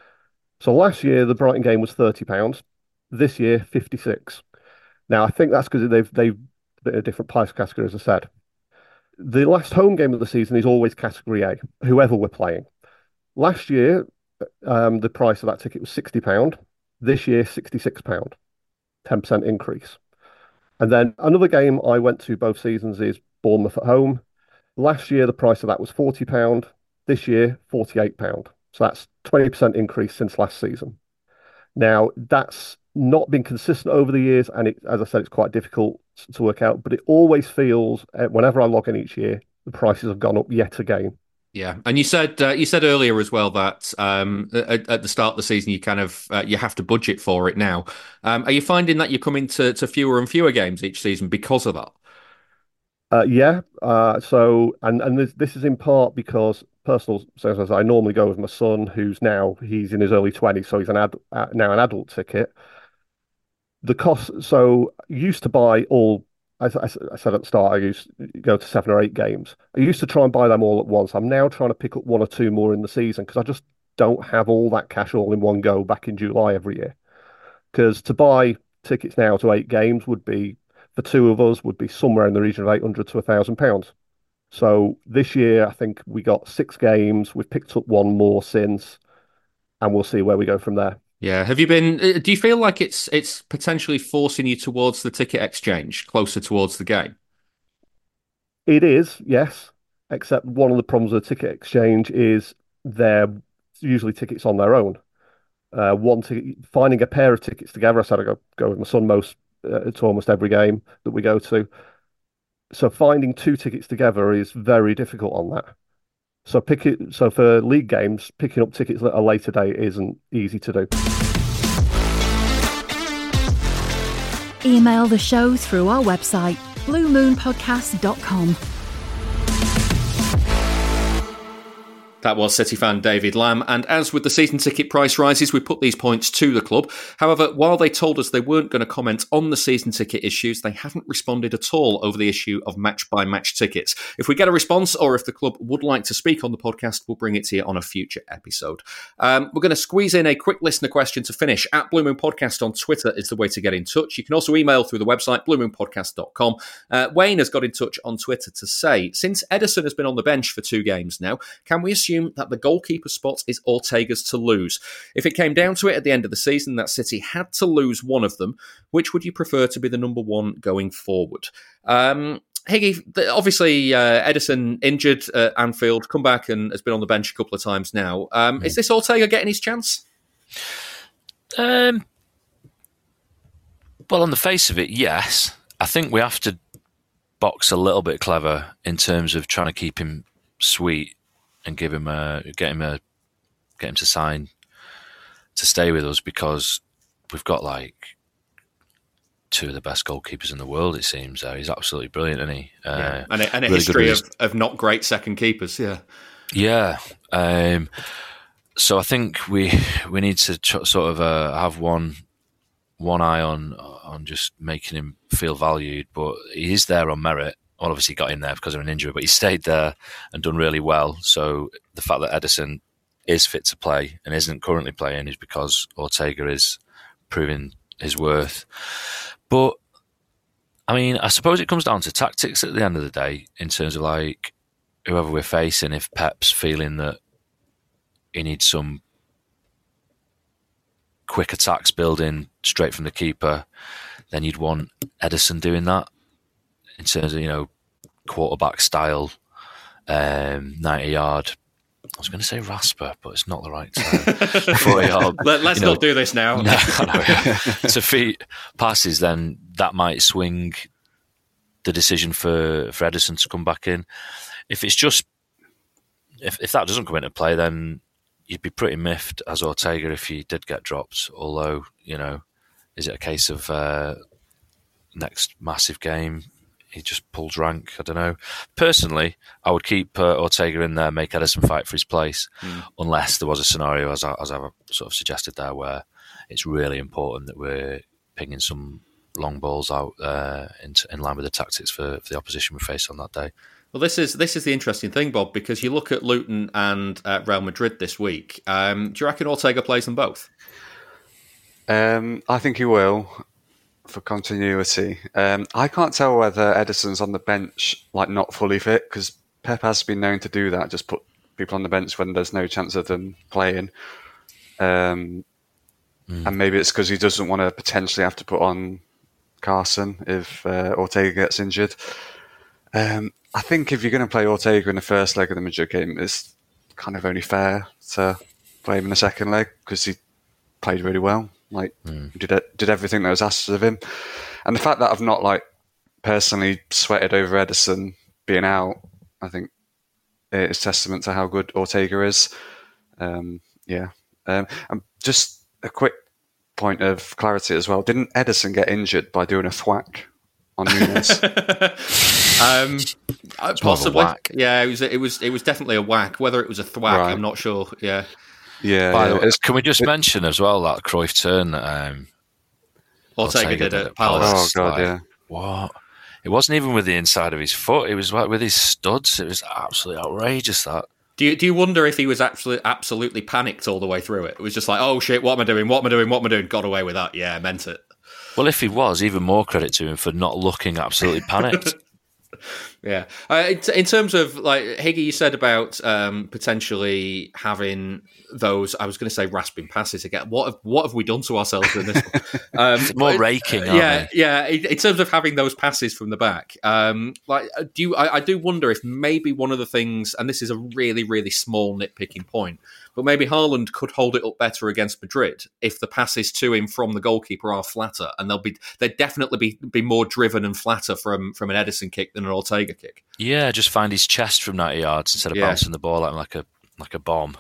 So last year the Brighton game was thirty pounds. This year, fifty-six. Now I think that's because they've they've put in a different price category, as I said. The last home game of the season is always Category A, whoever we're playing. Last year, um, the price of that ticket was sixty pounds. This year, sixty-six pounds, ten percent increase. And then another game I went to both seasons is Bournemouth at home. Last year, the price of that was forty pounds. This year, forty-eight pounds. So that's twenty percent increase since last season. Now, that's not been consistent over the years, and it, as I said, it's quite difficult to work out, but it always feels, uh, whenever I log in each year, the prices have gone up yet again. Yeah, and you said uh, you said earlier as well that um, at, at the start of the season you kind of uh, you have to budget for it now. Um, are you finding that you're coming to, to fewer and fewer games each season because of that? Uh, yeah. Uh, so, and and this, this is in part because personal circumstances. I normally go with my son, who's now he's in his early twenties, so he's an ad, uh, now an adult ticket. The cost. So, I used to buy all. As I, I said at the start, I used to go to seven or eight games. I used to try and buy them all at once. I'm now trying to pick up one or two more in the season because I just don't have all that cash all in one go back in July every year. Because to buy tickets now to eight games would be, for two of us, would be somewhere in the region of eight hundred to a thousand pounds. So this year, I think we got six games. We've picked up one more since, and we'll see where we go from there. Yeah. Have you been? uh, Do you feel like it's it's potentially forcing you towards the ticket exchange, closer towards the game? It is, yes, except one of the problems with the ticket exchange is they're usually tickets on their own. Uh, one ticket, finding a pair of tickets together. I said I go go with my son most uh, to almost every game that we go to. So finding two tickets together is very difficult on that. So pick it. So for league games, picking up tickets at a later date isn't easy to do. Email the show through our website, blue moon podcast dot com. That was City fan David Lamb, and as with the season ticket price rises, we put these points to the club. However, while they told us they weren't going to comment on the season ticket issues, they haven't responded at all over the issue of match-by-match tickets. If we get a response, or if the club would like to speak on the podcast, we'll bring it to you on a future episode. Um, we're going to squeeze in a quick listener question to finish. At Blue Moon Podcast on Twitter is the way to get in touch. You can also email through the website, blue moon podcast dot com. Uh, Wayne has got in touch on Twitter to say, since Ederson has been on the bench for two games now, can we assume that the goalkeeper spot is Ortega's to lose? If it came down to it at the end of the season that City had to lose one of them, which would you prefer to be the number one going forward? Um, Higgy, obviously uh, Ederson injured at Anfield, come back and has been on the bench a couple of times now. Um, mm. Is this Ortega getting his chance? Um, well, on the face of it, yes. I think we have to box a little bit clever in terms of trying to keep him sweet and give him a get him a get him to sign to stay with us, because we've got like two of the best goalkeepers in the world. It seems uh, he's absolutely brilliant, isn't he? Uh, yeah. And a, and a really history of, of not great second keepers. Yeah, yeah. Um, so I think we we need to tr- sort of uh, have one one eye on on just making him feel valued, but he is there on merit. Well, obviously got him there because of an injury, but he stayed there and done really well. So the fact that Ederson is fit to play and isn't currently playing is because Ortega is proving his worth. But, I mean, I suppose it comes down to tactics at the end of the day, in terms of, like, whoever we're facing. If Pep's feeling that he needs some quick attacks building straight from the keeper, then you'd want Ederson doing that. In terms of, you know, quarterback style, um, ninety yard. I was going to say rasper, but it's not the right time. forty yard, Let, let's you know, not do this now. No, to feet passes, then that might swing the decision for, for Ederson to come back in. If it's just, if, if that doesn't come into play, then you'd be pretty miffed as Ortega if he did get dropped. Although, you know, is it a case of uh, next massive game he just pulls rank? I don't know. Personally, I would keep uh, Ortega in there, make Ederson fight for his place, mm. unless there was a scenario, as, I, as I've sort of suggested there, where it's really important that we're pinging some long balls out uh, in, in line with the tactics for, for the opposition we face on that day. Well, this is this is the interesting thing, Bob, because you look at Luton and uh, Real Madrid this week. Um, do you reckon Ortega plays them both? Um, I think he will, for continuity. Um, I can't tell whether Ederson's on the bench, like not fully fit, because Pep has been known to do that, just put people on the bench when there's no chance of them playing. Um, mm. And maybe it's because he doesn't want to potentially have to put on Carson if uh, Ortega gets injured. Um, I think if you're going to play Ortega in the first leg of the Madrid game, it's kind of only fair to play him in the second leg, because he played really well. Like, mm. did did everything that was asked of him. And the fact that I've not, like, personally sweated over Ederson being out, I think it's testament to how good Ortega is. Um, yeah. Um, and just a quick point of clarity as well. Didn't Ederson get injured by doing a thwack on Nunes. um, uh, possibly, whack. yeah. It was it was it was definitely a whack. Whether it was a thwack, Right. I'm not sure. Yeah. Yeah. By yeah. the way, It's- can we just it- mention as well that Cruyff turn that um, Ortega Ortega did did at at Palace. oh Palace. god, like, yeah. what? It wasn't even with the inside of his foot. It was like with his studs. It was absolutely outrageous. That. Do you do you wonder if he was absolutely absolutely panicked all the way through it? It was just like, oh shit, what am I doing? What am I doing? What am I doing? Got away with that. Yeah, I meant it. Well, if he was, even more credit to him for not looking absolutely panicked. Yeah. Uh, in, in terms of like Higgy, you said about um, potentially having those. I was going to say rasping passes again. What have what have we done to ourselves in this one? Um, It's more but- raking, aren't yeah, they? yeah. In, in terms of having those passes from the back, um, like uh, do you, I, I do wonder if maybe one of the things, and this is a really really small nitpicking point, but maybe Haaland could hold it up better against Madrid if the passes to him from the goalkeeper are flatter, and they'll be they'd definitely be be more driven and flatter from from an Edison kick than an Ortega kick. Yeah, just find his chest from ninety yards instead of Yeah. bouncing the ball at him like a like a bomb.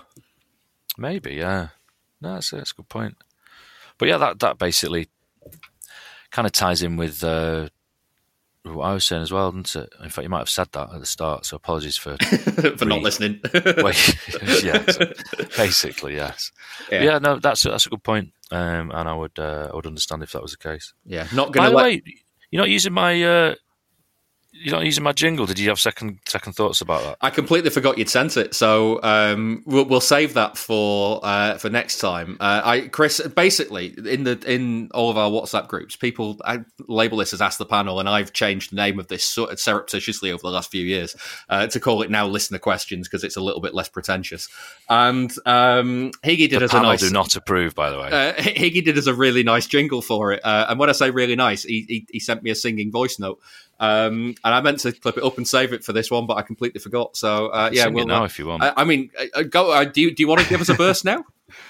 Maybe, yeah. No, that's a, that's a good point. But yeah, that, that basically kind of ties in with uh, what I was saying as well, doesn't it? In fact, you might have said that at the start, so apologies for for not Re- listening. Wait, yeah, so basically, yes. Yeah. Yeah. yeah, no, that's a, that's a good point, um, and I would uh, I would understand if that was the case. Yeah, not By going to the let. way, you're not using my uh, you're not using my jingle. Did you have second second thoughts about that? I completely forgot you'd sent it, so um, we'll, we'll save that for uh, for next time. Uh, I, Chris, basically in the in all of our WhatsApp groups, people I label this as Ask the Panel, and I've changed the name of this sort of surreptitiously over the last few years uh, to call it now Listener Questions because it's a little bit less pretentious. And um, Higgy did The us a panel nice. do not approve, by the way. Uh, Higgy did us a really nice jingle for it, uh, and when I say really nice, he, he, he sent me a singing voice note. Um, and I meant to clip it up and save it for this one, but I completely forgot. So uh, yeah, Sing well, it now if you want. I, I mean, uh, go. Uh, do you do you want to give us a burst now?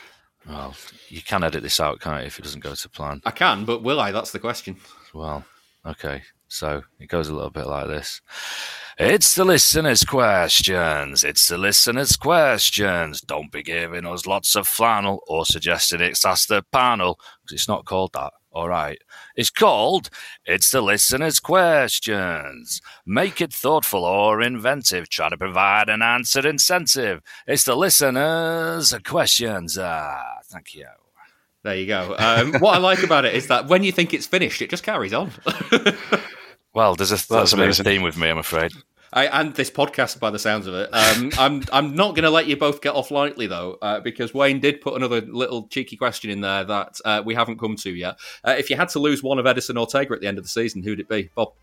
Well, you can edit this out, can't you, if it doesn't go to plan? I can, but will I? That's the question. Well, okay. So it goes a little bit like this. It's the listeners' questions. It's the listeners' questions. Don't be giving us lots of flannel or suggesting it's Ask the Panel, because it's not called that. All right. It's called It's the Listeners' Questions. Make it thoughtful or inventive. Try to provide an answer incentive. It's the listeners' questions. Ah, thank you. There you go. Um, what I like about it is that when you think it's finished, it just carries on. Well, there's a, That's there's a bit of a amazing. theme with me, I'm afraid. I, and this podcast, by the sounds of it. Um, I'm I'm not going to let you both get off lightly, though, uh, because Wayne did put another little cheeky question in there that uh, we haven't come to yet. Uh, if you had to lose one of Edison Ortega at the end of the season, who'd it be? Bob?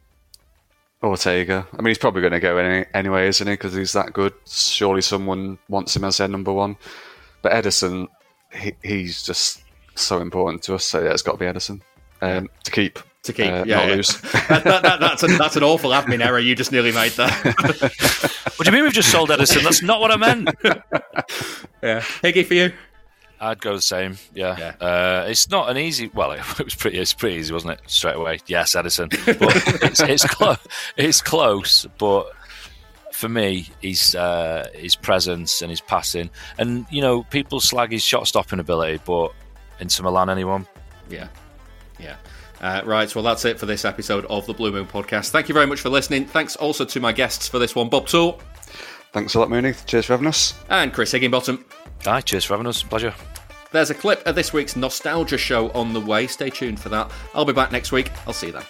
Ortega. I mean, he's probably going to go any, anyway, isn't he? Because he's that good. Surely someone wants him as their number one. But Edison, he, he's just so important to us. So yeah, it's got to be Edison um, to keep. To keep, uh, yeah, not yeah. lose. that, that, that, that's, a, that's an awful admin error you just nearly made there. What do you mean we've just sold Edison? That's not what I meant. Yeah. Higgy for you? I'd go the same. Yeah, Yeah. Uh, it's not an easy. Well, it was pretty. It's pretty easy, wasn't it? Straight away, yes, Edison. But it's it's close. It's close. But for me, his uh, his presence and his passing, and you know, people slag his shot stopping ability, but Inter Milan, anyone? Yeah. Yeah. Uh, right, well, that's it for this episode of the Blue Moon Podcast. Thank you very much for listening. Thanks also to my guests for this one, Bob Toole Thanks a lot, Mooney. Cheers for having us. and Chris Higginbottom. Aye, cheers for having us. Pleasure. There's a clip of this week's Nostalgia Show on the way. Stay tuned for that. I'll be back next week. I'll see you then.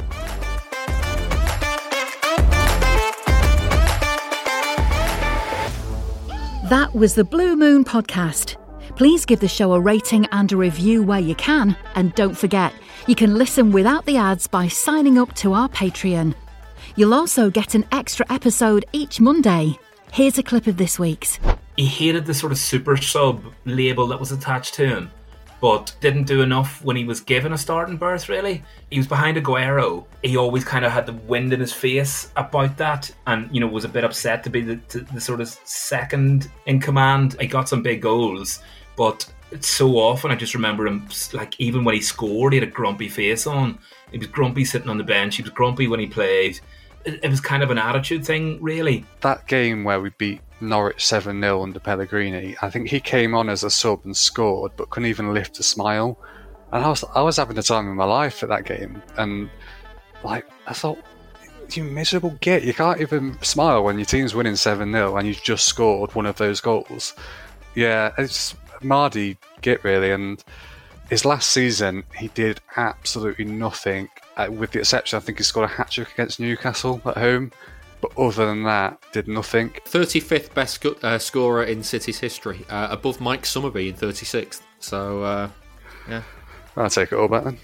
That was the Blue Moon Podcast. Please give the show a rating and a review where you can. And don't forget, you can listen without the ads by signing up to our Patreon. You'll also get an extra episode each Monday. Here's a clip of this week's. He hated the sort of super sub label that was attached to him, but didn't do enough when he was given a starting berth, really. He was behind Aguero. He always kind of had the wind in his face about that, and, you know, was a bit upset to be the, to, the sort of second in command. He got some big goals, but so often I just remember him, like, even when he scored, he had a grumpy face on. He was grumpy sitting on the bench. He was grumpy when he played. It, it was kind of an attitude thing, really. That game where we beat Norwich seven nil under Pellegrini, I think he came on as a sub and scored, but couldn't even lift a smile. And I was I was having the time of my life at that game. And Like, I thought, you miserable git. You can't even smile when your team's winning seven nil and you've just scored one of those goals. Yeah, it's Mardy git, really. And his last season, he did absolutely nothing, uh, with the exception, I think he scored a hat-trick against Newcastle at home. But other than that, did nothing. thirty-fifth best sc- uh, scorer in City's history, uh, above Mike Summerbee in thirty-sixth. So, uh, yeah. I'll take it all back then.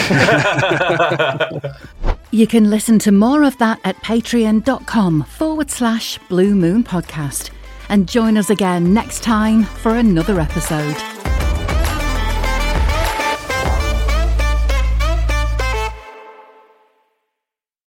You can listen to more of that at patreon.com forward slash Blue Moon Podcast. And join us again next time for another episode.